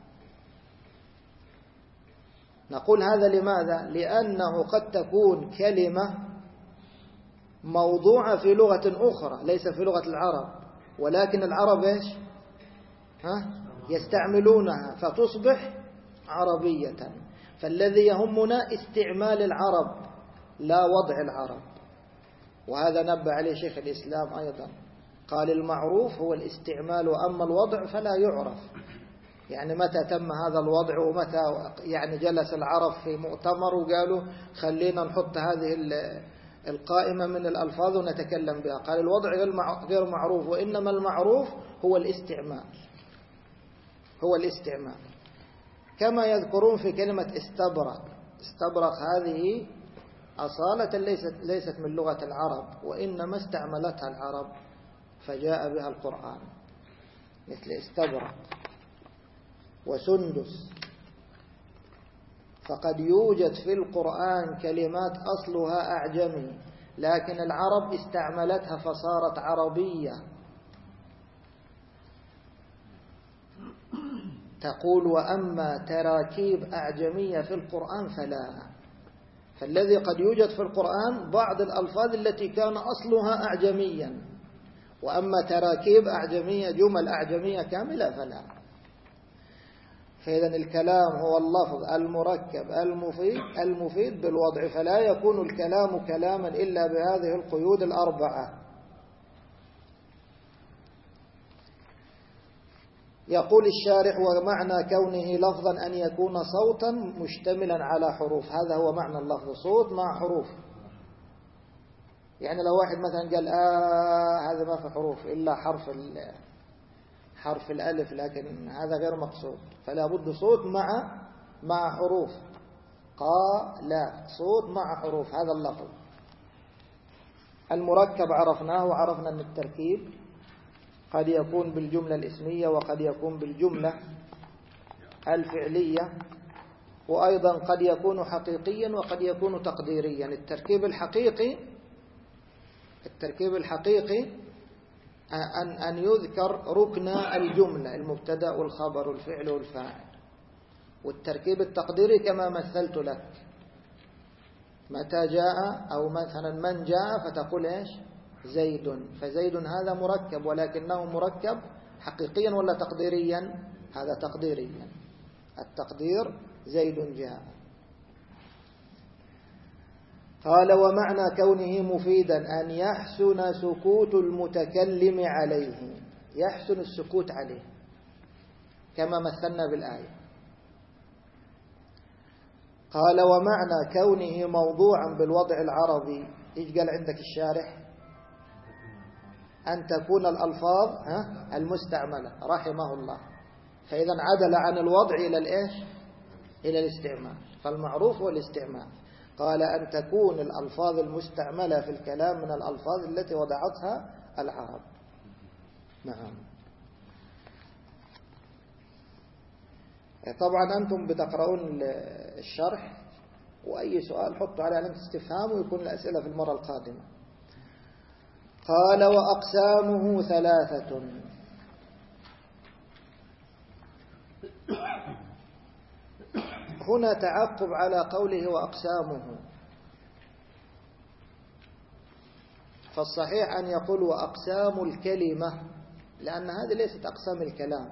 نقول هذا لماذا؟ لأنه قد تكون كلمة موضوعة في لغة أخرى ليس في لغة العرب، ولكن العرب إيش؟ ها؟ يستعملونها فتصبح عربية. فالذي يهمنا استعمال العرب لا وضع العرب. وهذا نبه عليه شيخ الإسلام أيضا، قال المعروف هو الاستعمال، وأما الوضع فلا يعرف. يعني متى تم هذا الوضع، ومتى يعني جلس العرب في مؤتمر وقالوا خلينا نحط هذه القائمة من الألفاظ ونتكلم بها. قال الوضع غير معروف، وإنما المعروف هو الاستعمال، هو الاستعمال. كما يذكرون في كلمة استبرق. استبرق هذه أصالة ليست ليست من لغة العرب، وإنما استعملتها العرب فجاء بها القرآن، مثل استبرق وسندس. فقد يوجد في القرآن كلمات أصلها أعجمي، لكن العرب استعملتها فصارت عربية. تقول وأما تراكيب أعجمية في القرآن فلا. فالذي قد يوجد في القرآن بعض الألفاظ التي كان أصلها أعجميا، وأما تراكيب أعجمية جمل أعجمية كاملة فلا. فإذا الكلام هو اللفظ المركب المفيد المفيد بالوضع، فلا يكون الكلام كلاما إلا بهذه القيود الأربعة. يقول الشارح: ومعنى كونه لفظا أن يكون صوتا مشتملا على حروف. هذا هو معنى اللفظ، صوت مع حروف. يعني لو واحد مثلا قال آه هذا ما في حروف إلا حرف حرف الألف، لكن هذا غير مقصود، فلا بد صوت مع مع حروف. قا لا، صوت مع حروف، هذا اللفظ. المركب عرفناه، وعرفنا أن التركيب قد يكون بالجملة الاسمية وقد يكون بالجملة الفعلية، وأيضا قد يكون حقيقيا وقد يكون تقديريا. التركيب الحقيقي التركيب الحقيقي أن أن يذكر ركن الجملة، المبتدأ والخبر والفعل والفاعل. والتركيب التقديري كما مثلت لك، متى جاء أو مثلا من جاء فتقول إيش؟ زيد. فزيد هذا مركب، ولكنه مركب حقيقيا ولا تقديريا؟ هذا تقديريا. التقدير زيد جاء. قال ومعنى كونه مفيدا أن يحسن سكوت المتكلم عليه، يحسن السكوت عليه كما مثلنا بالآية. قال ومعنى كونه موضوعا بالوضع العربي، إيش قال عندك الشارح؟ أن تكون الألفاظ المستعملة رحمه الله، فإذا عدل عن الوضع إلى الإيش؟ إلى الاستعمال، فالمعروف هو الاستعمال. قال أن تكون الألفاظ المستعملة في الكلام من الألفاظ التي وضعتها العرب. نعم. طبعا أنتم بتقرؤون الشرح، وأي سؤال حطوا على علامة استفهام ويكون الأسئلة في المرة القادمة. قال وأقسامه ثلاثة. هنا تعقب على قوله وأقسامه، فالصحيح أن يقول وأقسام الكلمة، لأن هذه ليست أقسام الكلام.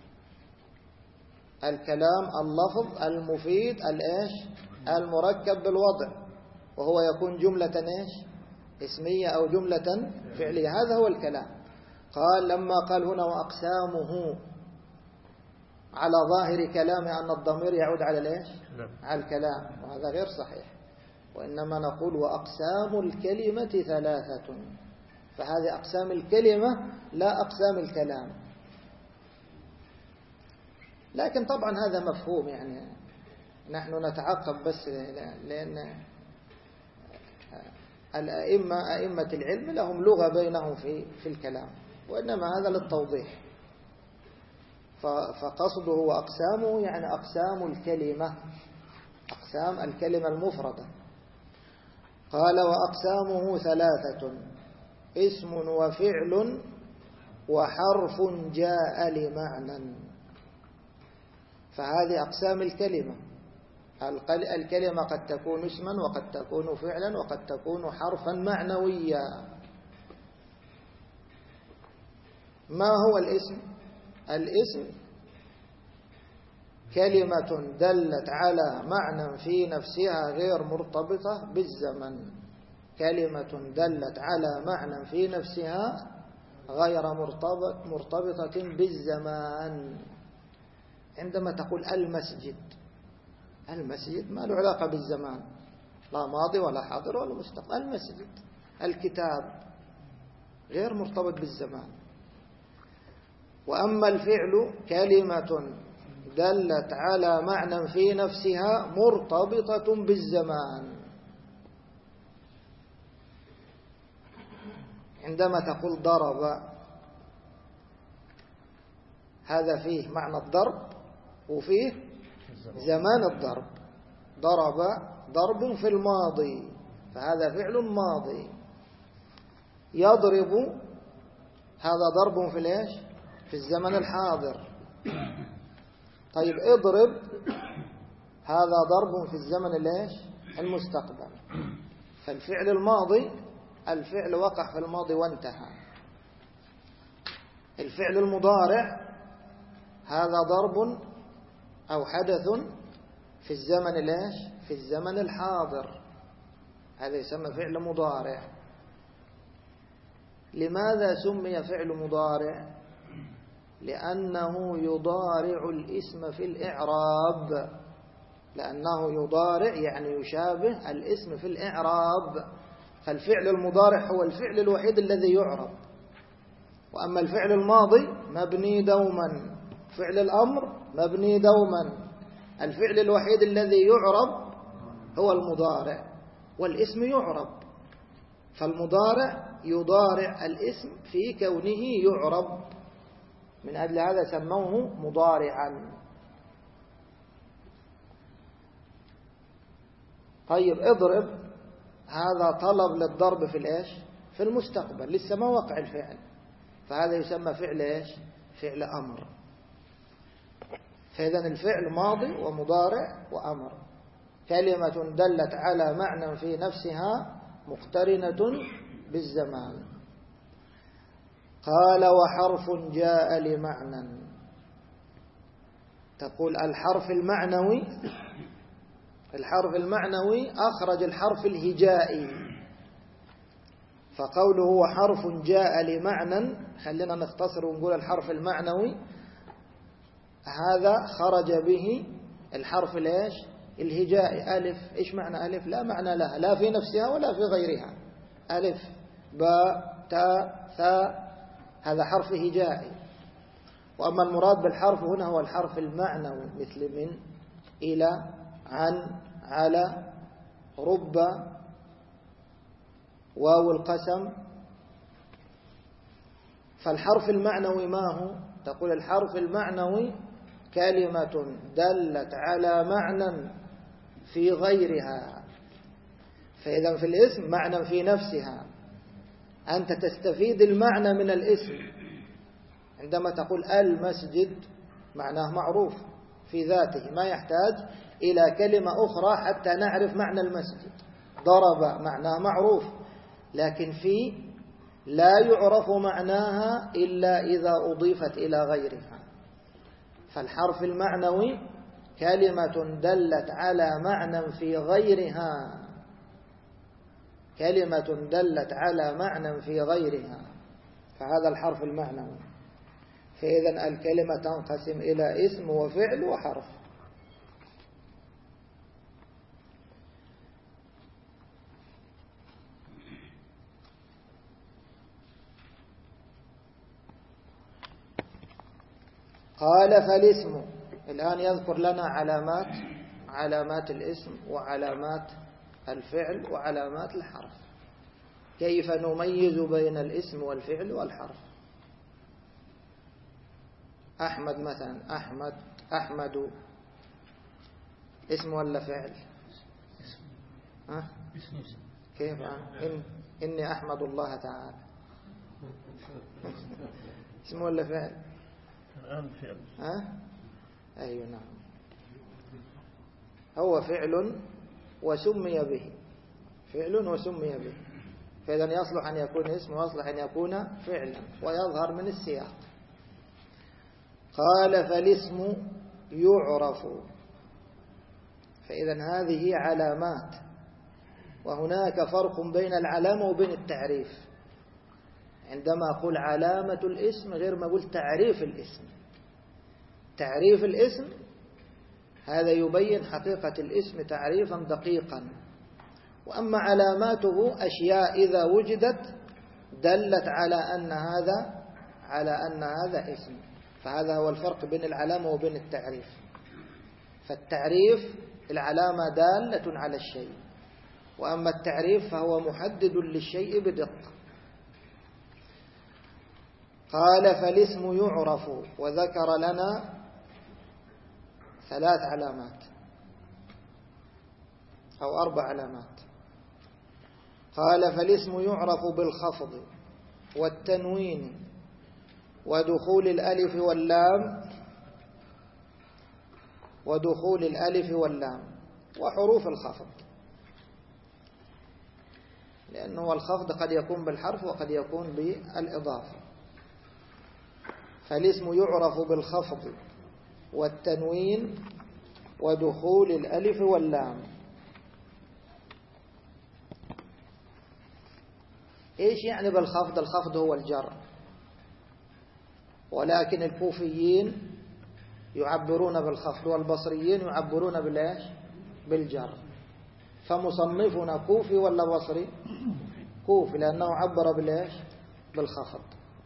الكلام اللفظ المفيد الإيش؟ المركب بالوضع، وهو يكون جملة إيش؟ اسمية أو جملة فعلية، هذا هو الكلام. قال لما قال هنا وأقسامه على ظاهر كلامه أن الضمير يعود على الإيش؟ على الكلام، وهذا غير صحيح. وإنما نقول وأقسام الكلمة ثلاثة، فهذه أقسام الكلمة لا أقسام الكلام. لكن طبعا هذا مفهوم، يعني نحن نتعقب بس لأن الأئمة أئمة العلم لهم لغة بينهم في في الكلام، وإنما هذا للتوضيح. فقصده وأقسامه يعني أقسام الكلمة، أقسام الكلمة المفردة. قال وأقسامه ثلاثة: اسم وفعل وحرف جاء لمعنى. فهذه أقسام الكلمة. الكلمة قد تكون اسما وقد تكون فعلا وقد تكون حرفا معنويا. ما هو الاسم؟ الاسم كلمة دلت على معنى في نفسها غير مرتبطة بالزمن. كلمة دلت على معنى في نفسها غير مرتبط مرتبطة بالزمان. عندما تقول المسجد، المسجد ما له علاقة بالزمان، لا ماضي ولا حاضر ولا مستقبل. المسجد. الكتاب غير مرتبط بالزمان. وأما الفعل كلمة دلت على معنى في نفسها مرتبطة بالزمان. عندما تقول ضرب، هذا فيه معنى الضرب وفيه زمان الضرب. ضرب ضرب في الماضي، فهذا فعل ماضي. يضرب هذا ضرب في الايش؟ في الزمن الحاضر. طيب اضرب هذا ضرب في الزمن الايش؟ المستقبل. فالفعل الماضي الفعل وقع في الماضي وانتهى. الفعل المضارع هذا ضرب أو حدث في الزمن الايش؟ في الزمن الحاضر. هذا يسمى فعل مضارع. لماذا سمي فعل مضارع؟ لأنه يضارع الاسم في الإعراب. لأنه يضارع يعني يشابه الاسم في الإعراب. فالفعل المضارع هو الفعل الوحيد الذي يعرب. وأما الفعل الماضي مبني دوما. فعل الأمر مبني دوما. الفعل الوحيد الذي يعرب هو المضارع، والاسم يعرب. فالمضارع يضارع الاسم في كونه يعرب، من أجل هذا سموه مضارعا. طيب اضرب هذا طلب للضرب في الايش؟ في المستقبل، لسه ما وقع الفعل، فهذا يسمى فعل ايش؟ فعل أمر. فإذا الفعل ماضي ومضارع وأمر. كلمة دلت على معنى في نفسها مقترنة بالزمان. قال وحرف جاء لمعنى. تقول الحرف المعنوي الحرف المعنوي أخرج الحرف الهجائي، فقوله هو حرف جاء لمعنى، خلينا نختصر ونقول الحرف المعنوي هذا خرج به الحرف ليش الهجائي. ألف، إيش معنى ألف؟ لا معنى لها لا في نفسها ولا في غيرها. ألف باء تاء ثاء هذا حرف هجائي. وأما المراد بالحرف هنا هو الحرف المعنوي، مثل من، إلى، عن، على، رب، واو القسم. فالحرف المعنوي ما هو؟ تقول الحرف المعنوي كلمة دلت على معنى في غيرها. فإذا في الاسم معنى في نفسها، أنت تستفيد المعنى من الاسم. عندما تقول المسجد معناه معروف في ذاته، ما يحتاج إلى كلمة أخرى حتى نعرف معنى المسجد. ضرب معناه معروف، لكن في لا يعرف معناها إلا إذا أضيفت إلى غيرها. فالحرف المعنوي كلمة دلت على معنى في غيرها، كلمة دلت على معنى في غيرها، فهذا الحرف المعنوي. فإذا الكلمة تنقسم إلى اسم وفعل وحرف. قال فالاسم، الآن يذكر لنا علامات علامات الاسم وعلامات الفعل وعلامات الحرف. كيف نميز بين الاسم والفعل والحرف؟ أحمد مثلا، أحمد أحمد اسم ولا فعل؟ اسم. ها؟ اسم. كيف؟ إن إني أحمد الله تعالى اسم ولا فعل؟ الآن فعل. ها؟ أيوة نعم، هو فعل وسمي به، فعل وسمي به. فإذا يصلح أن يكون اسم ويصلح أن يكون فعلا، ويظهر من السياق. قال فالاسم يعرف. فإذا هذه علامات، وهناك فرق بين العلامة وبين التعريف. عندما أقول علامة الاسم غير ما أقول تعريف الاسم. تعريف الاسم هذا يبين حقيقة الاسم تعريفا دقيقا، وأما علاماته أشياء إذا وجدت دلت على أن هذا على أن هذا اسم. فهذا هو الفرق بين العلامة وبين التعريف. فالتعريف العلامة دالة على الشيء، وأما التعريف فهو محدد للشيء بدقة. قال فالاسم يعرف، وذكر لنا ثلاث علامات أو أربع علامات. قال فالاسم يعرف بالخفض والتنوين ودخول الألف واللام ودخول الألف واللام وحروف الخفض، لأنه الخفض قد يكون بالحرف وقد يكون بالإضافة. فالاسم يعرف بالخفض والتنوين ودخول الألف واللام. إيش يعني بالخفض؟ الخفض هو الجر، ولكن الكوفيين يعبرون بالخفض والبصريين يعبرون بالإيش؟ بالجر. فمصنفنا كوفي ولا بصري؟ كوفي، لأنه عبر بالإيش؟ بالخفض.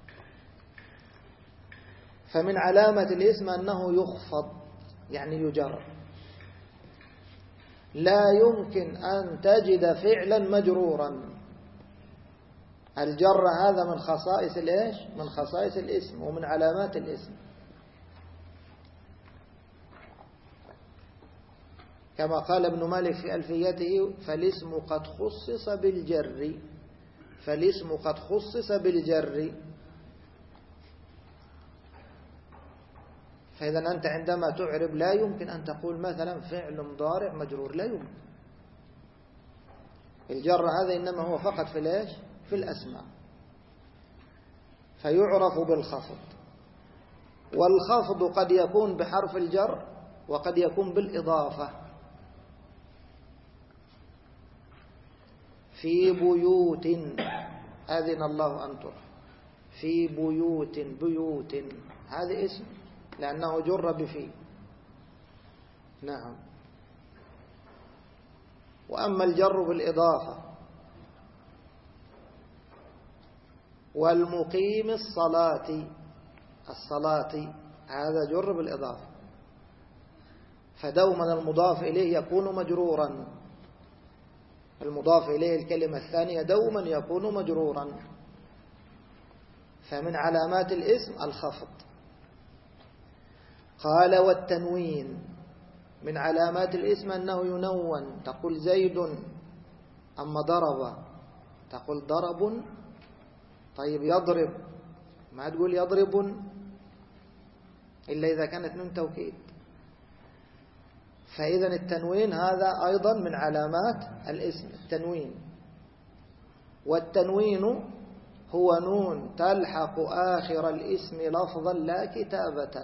فمن علامة الاسم أنه يخفض، يعني يجر. لا يمكن أن تجد فعلا مجرورا. الجر هذا من خصائص الإيش؟ من خصائص الاسم ومن علامات الاسم، كما قال ابن مالك في ألفيته: فالاسم قد خصص بالجر. فالاسم قد خصص بالجر. فإذا أنت عندما تعرب لا يمكن أن تقول مثلا فعل مضارع مجرور، لا يمكن. الجر هذا إنما هو فقط في الإيش؟ في الأسماء. فيعرف بالخفض. والخفض قد يكون بحرف الجر وقد يكون بالإضافة. في بيوت أذن الله أن ترفع، في بيوت، بيوت هذا اسم لأنه جر بفي. نعم. وأما الجر بالإضافة والمقيم الصلاة، الصلاة هذا جر بالإضافة، فدوما المضاف إليه يكون مجرورا، المضاف إليه الكلمة الثانية دوما يكون مجرورا. فمن علامات الاسم الخفض. قال والتنوين من علامات الاسم أنه ينون، تقول زيد، أما ضرب تقول ضرب. طيب يضرب ما تقول يضرب إلا إذا كانت نون توكيد. فإذا التنوين هذا أيضا من علامات الاسم، التنوين. والتنوين هو نون تلحق آخر الاسم لفظا لا كتابة.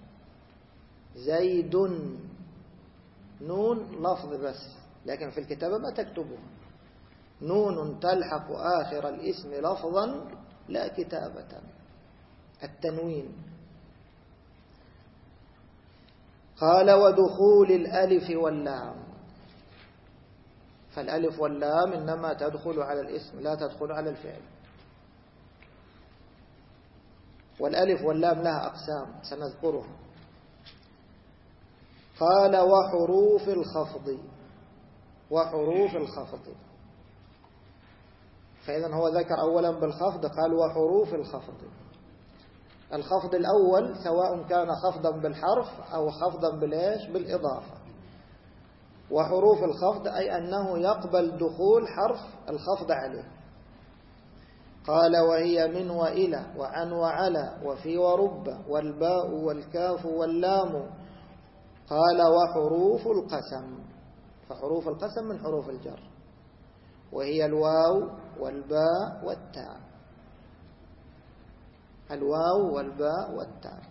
زيد نون لفظ بس، لكن في الكتابة ما تكتبه. نون تلحق آخر الاسم لفظا لا كتابة، التنوين. قال ودخول الألف واللام، فالألف واللام إنما تدخل على الاسم لا تدخل على الفعل. والألف واللام لها أقسام سنذكرها. قال وحروف الخفض، وحروف الخفض. فإذا هو ذكر أولا بالخفض، قال وحروف الخفض. الخفض الأول سواء كان خفضا بالحرف أو خفضا بالإيش بالإضافة. وحروف الخفض أي أنه يقبل دخول حرف الخفض عليه. قال وهي من وإلى وعن وعلى وفي ورب والباء والكاف واللام. قال وحروف القسم، فحروف القسم من حروف الجر، وهي الواو والباء والتاء، الواو والباء والتاء.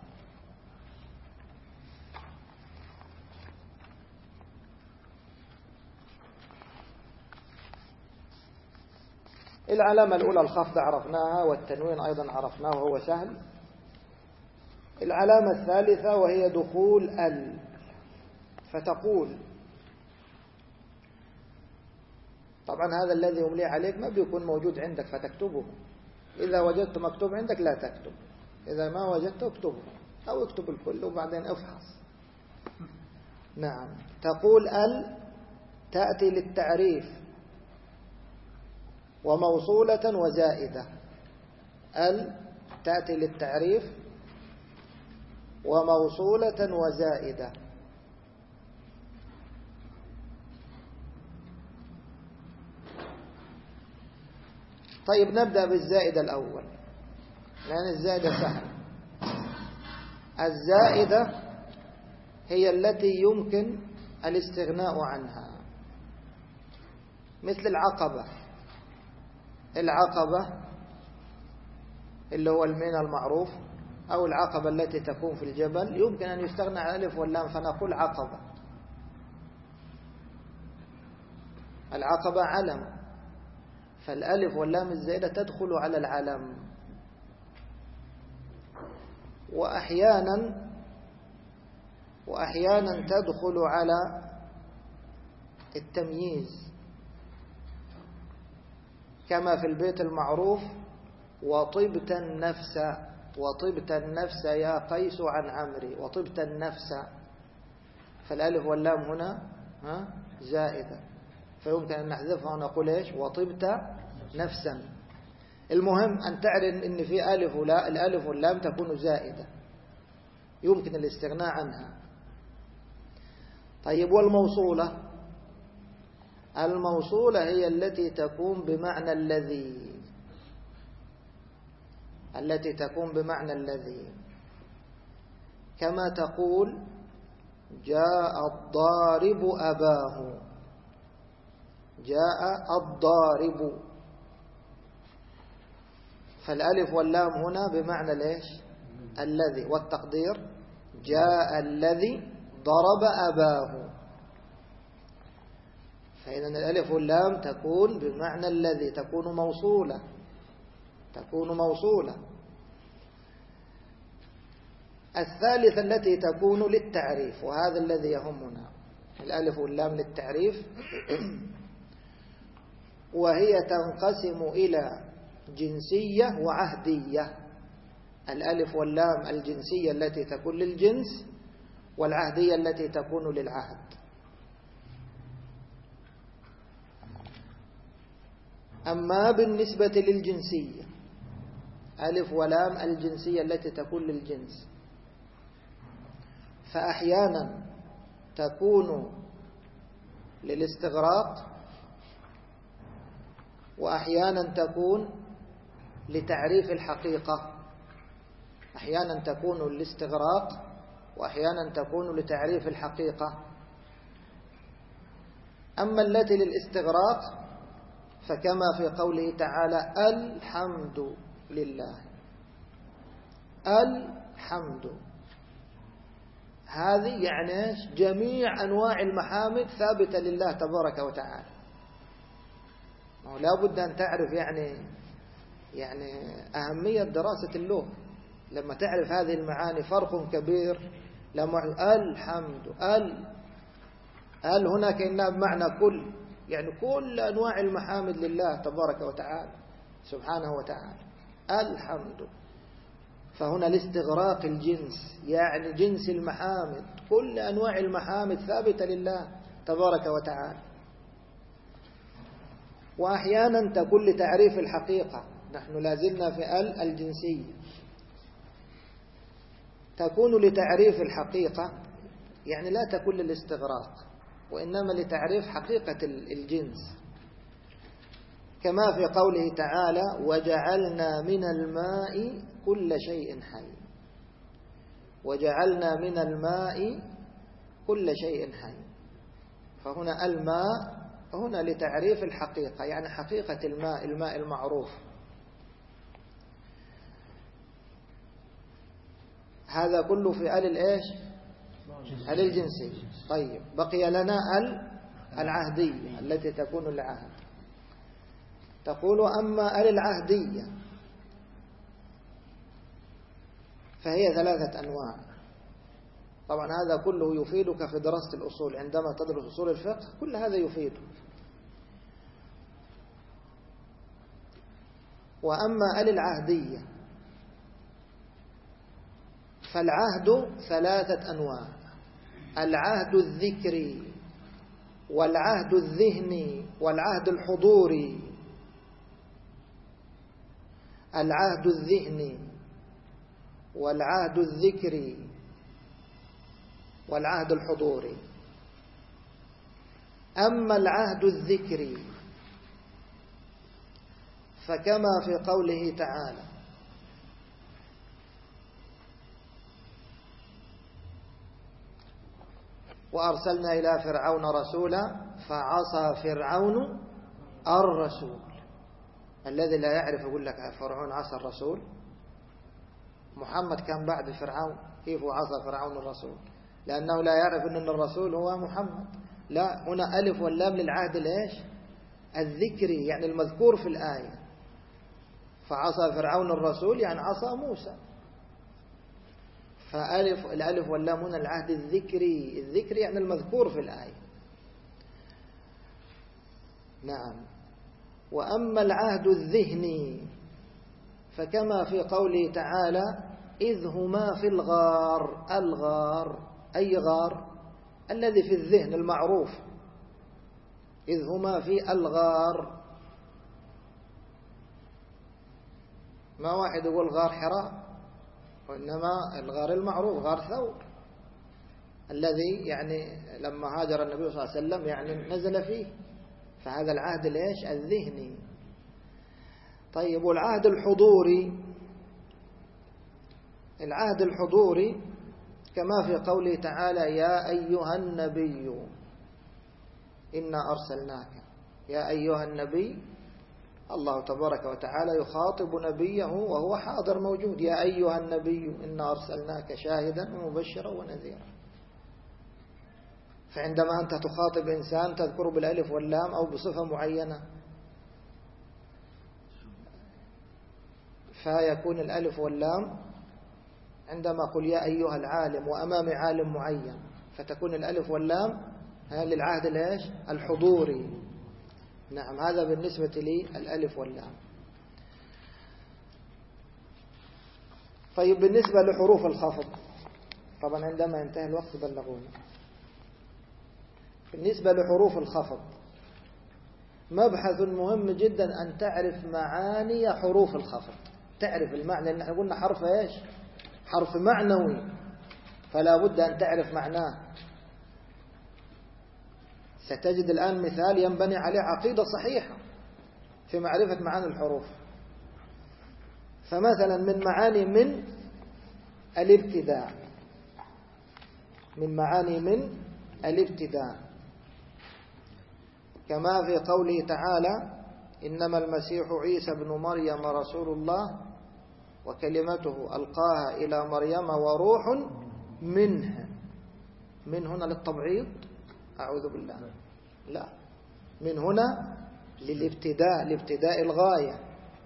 العلامة الأولى الخفض عرفناها، والتنوين أيضا عرفناه وهو سهل. العلامة الثالثة وهي دخول ال، فتقول طبعا هذا الذي يملي عليك ما بيكون موجود عندك فتكتبه. إذا وجدت مكتوب عندك لا تكتب، إذا ما وجدته اكتبه أو اكتب الكل وبعدين افحص. نعم. تقول ال تأتي للتعريف وموصولة وزائدة. ال تأتي للتعريف وموصولة وزائدة. طيب نبدأ بالزائدة الأول لأن الزائدة سهل. الزائدة هي التي يمكن الاستغناء عنها، مثل العقبة. العقبة اللي هو المينا المعروف، أو العقبة التي تكون في الجبل يمكن أن يستغنى عن الألف واللام فنقول عقبة. العقبة علم، فالألف واللام الزائدة تدخل على العلم. وأحيانا وأحيانا تدخل على التمييز، كما في البيت المعروف وطبت النفس، وطبت النفس يا قيس عن عمري، وطبت النفس، فالألف واللام هنا ها زائدة، فيمكن أن نحذفها ونقول إيش وطبت نفسا. المهم أن تعلم أن في ألف ولا الألف واللام تكون زائدة يمكن الاستغناء عنها. طيب والموصولة؟ الموصولة هي التي تكون بمعنى الذي، التي تكون بمعنى الذي، كما تقول جاء الضارب أباه، جاء الضارب، فالألف واللام هنا بمعنى ليش؟ الذي، والتقدير جاء الذي ضرب أباه. فإذا الألف واللام تكون بمعنى الذي، تكون موصولة، تكون موصولة. الثالثة التي تكون للتعريف، وهذا الذي يهمنا، الألف واللام للتعريف، وهي تنقسم إلى جنسية وعهدية. الألف واللام الجنسية التي تكون للجنس، والعهدية التي تكون للعهد. أما بالنسبة للجنسية، ألف ولام الجنسية التي تكون للجنس، فأحيانا تكون للاستغراق، وأحيانا تكون لتعريف الحقيقة. أحيانا تكون للاستغراق، وأحيانا تكون لتعريف الحقيقة. أما التي للاستغراق فكما في قوله تعالى الحمد لله، الحمد، هذه يعني جميع أنواع المحامد ثابتة لله تبارك وتعالى. لا بد أن تعرف يعني يعني أهمية دراسة اللغة. لما تعرف هذه المعاني فرق كبير. لما الحمد، ال ال هنا كأنها بمعنى كل، يعني كل أنواع المحامد لله تبارك وتعالى سبحانه وتعالى، الحمد. فهنا الاستغراق الجنس، يعني جنس المحامد، كل أنواع المحامد ثابتة لله تبارك وتعالى. وأحيانا تكون لتعريف الحقيقة، نحن لازلنا في ال الجنسية، تكون لتعريف الحقيقة، يعني لا تكون للاستغراق، وإنما لتعريف حقيقة الجنس، كما في قوله تعالى وجعلنا من الماء كل شيء حي. وجعلنا من الماء كل شيء حي، فهنا الماء هنا لتعريف الحقيقة، يعني حقيقة الماء، الماء المعروف. هذا كله في آل الإيش؟ آل الجنسي. طيب بقي لنا آل العهدية التي تكون العهد. تقول أما آل العهدية فهي ثلاثة أنواع. طبعا هذا كله يفيدك في دراسة الأصول، عندما تدرس أصول الفقه كل هذا يفيدك. وأما آل العهدية فالعهد ثلاثة أنواع: العهد الذكري، والعهد الذهني، والعهد الحضوري. العهد الذهني والعهد الذكري والعهد الحضوري. أما العهد الذكري فكما في قوله تعالى وأرسلنا إلى فرعون رسولا فعصى فرعون الرسول. الذي لا يعرف يقول لك فرعون عصى الرسول، محمد كان بعد فرعون، كيف عصى فرعون الرسول؟ لأنه لا يعرف أن الرسول هو محمد. لا، هنا ألف واللام للعهد الإيش؟ الذكري، يعني المذكور في الآية. فعصى فرعون الرسول يعني عصى موسى. فألف الألف واللام هنا العهد الذكري، الذكري يعني المذكور في الآية. نعم. وأما العهد الذهني فكما في قوله تعالى إذ هما في الغار. الغار أي غار؟ الذي في الذهن المعروف. إذ هما في الغار، ما واحد يقول غار حراء، وإنما الغار المعروف غار ثور، الذي يعني لما هاجر النبي صلى الله عليه وسلم يعني نزل فيه. فهذا العهد ليش؟ الذهني. طيب والعهد الحضوري؟ العهد الحضوري كما في قوله تعالى يا أيها النبي إنا أرسلناك. يا أيها النبي الله تبارك وتعالى يخاطب نبيه وهو حاضر موجود: يا أيها النبي إنا أرسلناك شاهدا ومبشرا ونذيرا. فعندما أنت تخاطب إنسان تذكره بالألف واللام أو بصفة معينة، فيكون الألف واللام عندما قل يا أيها العالم وأمام عالم معين، فتكون الألف واللام للعهد الإيش؟ الحضوري. نعم، هذا بالنسبة للألف واللام. طيب بالنسبة لحروف الخفض، طبعا عندما ينتهي الوقت بلغونا. بالنسبة لحروف الخفض مبحث مهم جدا أن تعرف معاني حروف الخفض، تعرف المعنى، لأن احنا قلنا حرف ايش؟ حرف معنوي، فلا بد أن تعرف معناه. ستجد الآن مثال ينبني عليه عقيدة صحيحة في معرفة معاني الحروف. فمثلا من معاني من الابتداء، من معاني من الابتداء كما في قوله تعالى: إنما المسيح عيسى بن مريم رسول الله وكلمته ألقاها إلى مريم وروح منه. من هنا للتبعيض؟ أعوذ بالله، لا، من هنا للابتداء، لابتداء الغاية،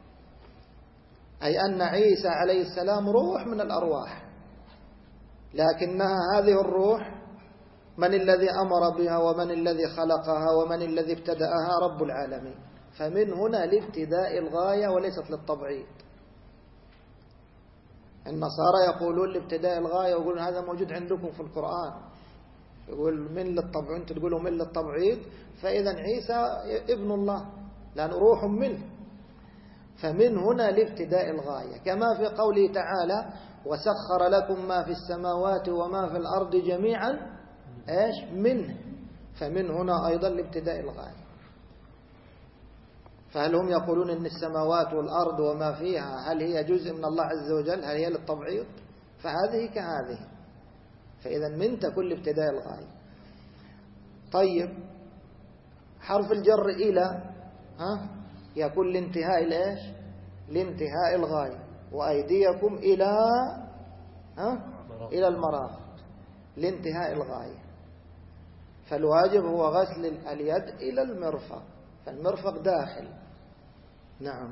أي أن عيسى عليه السلام روح من الأرواح، لكنها هذه الروح من الذي أمر بها ومن الذي خلقها ومن الذي ابتدأها؟ رب العالمين. فمن هنا لابتداء الغاية وليست للتبعيض. النصارى يقولون لابتداء الغاية ويقولون هذا موجود عندكم في القرآن، يقول من للطبع، أنتم تقولوا من للتبعيض، فإذا عيسى ابن الله لأن روح منه. فمن هنا لابتداء الغاية، كما في قوله تعالى: وسخر لكم ما في السماوات وما في الأرض جميعا ايش؟ منه. فمن هنا أيضا لابتداء الغاية. فهل هم يقولون أن السماوات والأرض وما فيها هل هي جزء من الله عز وجل؟ هل هي للتبعيض؟ فهذه كهذه. فإذا من تكون لابتداء الغاية. طيب حرف الجر إلى ها يكون لانتهاء الإيش؟ لانتهاء الغاية. وأيديكم إلى ها إلى المرافق، لانتهاء الغاية. فالواجب هو غسل اليد إلى المرفق، فالمرفق داخل. نعم.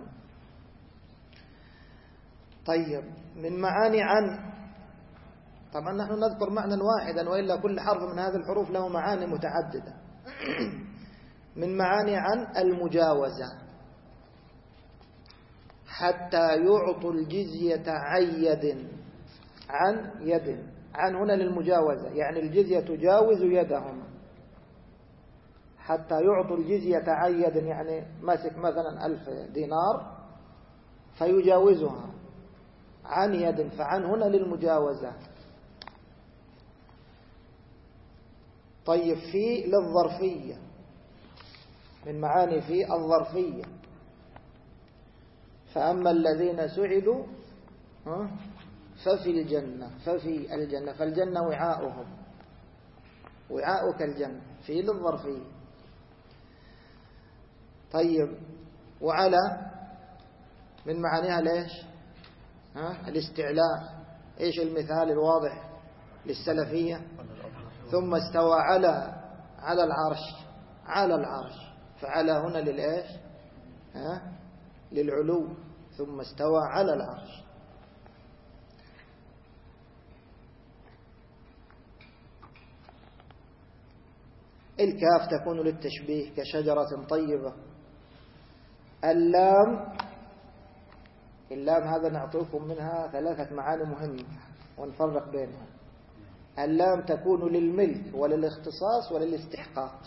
طيب من معاني عن، طبعا نحن نذكر معنى واحدا وإلا كل حرف من هذه الحروف له معاني متعددة. من معاني عن المجاوزة: حتى يعطوا الجزية عن يد. عن يد، عن هنا للمجاوزة، يعني الجزية تجاوز يدهم. حتى يعطوا الجزية عن يد، يعني ماسك مثلا ألف دينار فيجاوزها عن يد، فعن هنا للمجاوزة. طيب في للظرفية، من معاني في الظرفية: فأما الذين سعدوا ففي الجنة، ففي الجنة، فالجنة وعاؤهم، وعاؤك الجنة، في للظرفية. طيب وعلى من معانيها ليش؟ ها الاستعلاء. ايش المثال الواضح للسلفية؟ ثم استوى على على العرش، على العرش، فعلى هنا للإيش؟ ها للعلو. ثم استوى على العرش. الكاف تكون للتشبيه كشجرة طيبة. اللام، اللام هذا نعطيكم منها ثلاثة معاني مهمة ونفرق بينها. اللام تكون للملك وللاختصاص وللاستحقاق.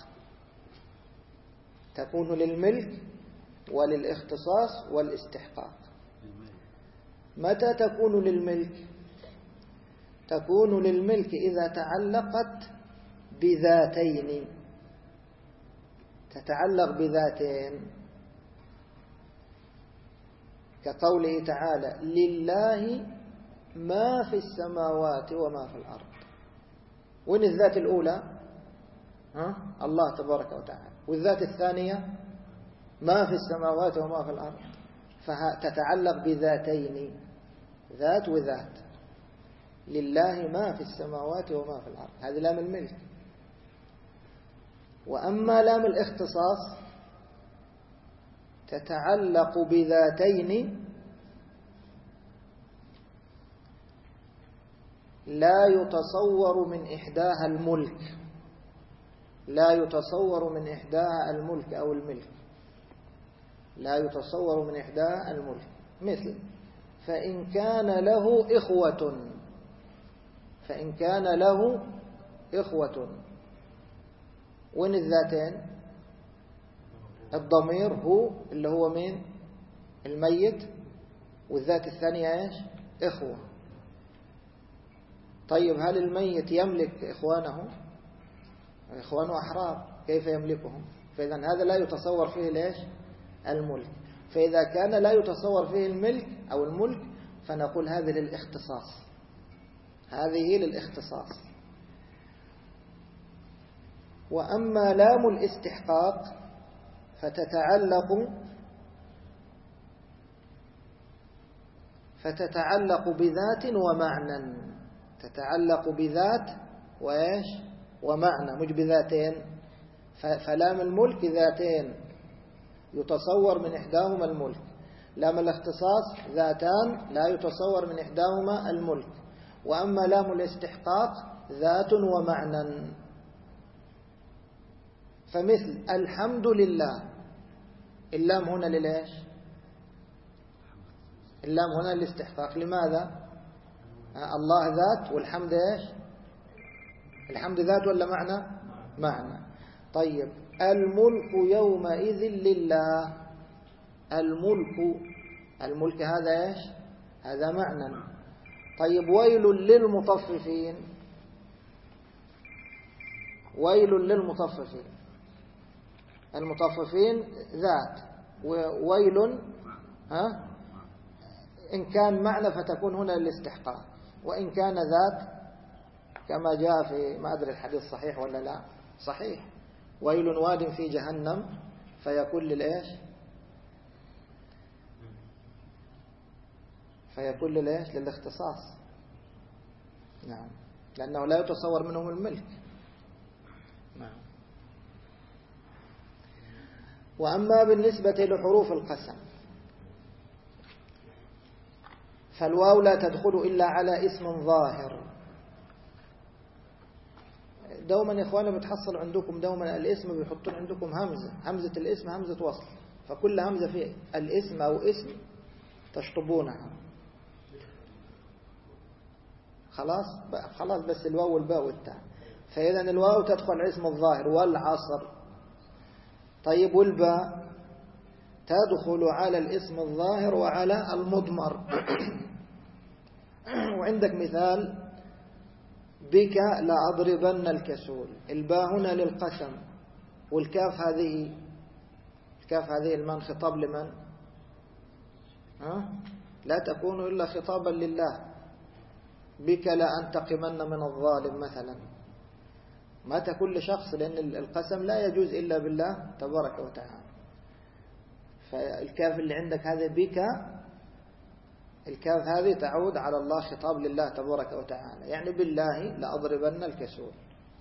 تكون للملك وللاختصاص والاستحقاق. متى تكون للملك؟ تكون للملك إذا تعلقت بذاتين، تتعلق بذاتين، كقوله تعالى: لله ما في السماوات وما في الأرض. وين الذات الأولى؟ ها؟ الله تبارك وتعالى. والذات الثانية ما في السماوات وما في الأرض، فتتعلق بذاتين، ذات وذات. لله ما في السماوات وما في الأرض، هذه لام الملك. وأما لام الاختصاص تتعلق بذاتين لا يتصور من إحداها الملك، لا يتصور من إحداها الملك أو الملك، لا يتصور من إحداها الملك. مثل فإن كان له إخوة، فإن كان له إخوة، وين الذاتين؟ الضمير هو اللي هو مين؟ الميت، والذات الثانية إيش؟ إخوة. طيب هل الميت يملك إخوانه؟ إخوانه أحرار، كيف يملكهم؟ فإذا هذا لا يتصور فيه ليش؟ الملك. فإذا كان لا يتصور فيه الملك أو الملك فنقول هذه للاختصاص، هذه للاختصاص. وأما لام الاستحقاق فتتعلق فتتعلق بذات ومعنى، تتعلق بذات وإيش؟ ومعنى، مش بذاتين. فلام الملك ذاتين يتصور من إحداهما الملك، لام الاختصاص ذاتان لا يتصور من إحداهما الملك. وأما لام الاستحقاق ذات ومعنى. فمثل الحمد لله، اللام هنا للإيش؟ اللام هنا للاستحقاق. لماذا؟ الله ذات والحمد إيش؟ الحمد ذات ولا معنى؟ معنى. طيب الملك يومئذ لله، الملك، الملك هذا إيش؟ هذا معنى. طيب ويل للمطففين، ويل للمطففين، المطففين ذات، وويل ها إن كان معنى فتكون هنا للاستحقاق، وإن كان ذات كما جاء في، ما أدري الحديث صحيح ولا لا، صحيح، ويل واد في جهنم، فيكون للإيش؟ فيكون للإيش؟ للاختصاص. نعم، لأنه لا يتصور منهم الملك. نعم. وأما بالنسبة لحروف القسم فالواو لا تدخل إلا على اسم ظاهر. دوما يا إخوانا بتحصل عندكم دوما الاسم بيحطون عندكم همزة، همزة الاسم همزة وصل، فكل همزة في الاسم أو اسم تشطبونها. خلاص خلاص بس الواو والباء والتاء. فإذا الواو تدخل اسم الظاهر والعصر. طيب والباء تدخل على الاسم الظاهر وعلى المضمر. وعندك مثال بك لأضربن الكسول، الباء هنا للقسم، والكاف هذه، الكاف هذه المن خطاب لمن؟ ها؟ لا تكون إلا خطابا لله، بك لأنتقمن من الظالم مثلا، ما تكون لشخص، لأن القسم لا يجوز إلا بالله تبارك وتعالى. فالكاف اللي عندك هذا بك، الكاف هذه تعود على الله، خطاب لله تبارك وتعالى، يعني بالله لأضربن الكسول.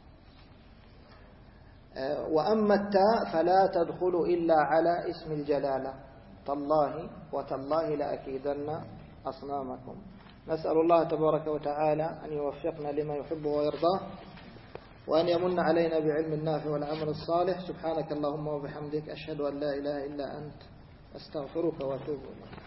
وأما التاء فلا تدخل إلا على اسم الجلالة، تالله وتالله لأكيدن أصنامكم. نسأل الله تبارك وتعالى أن يوفقنا لما يحبه ويرضاه، وأن يمن علينا بعلم النافع والعمل الصالح. سبحانك اللهم وبحمدك، أشهد أن لا إله إلا أنت، أستغفرك وأتوب إليك.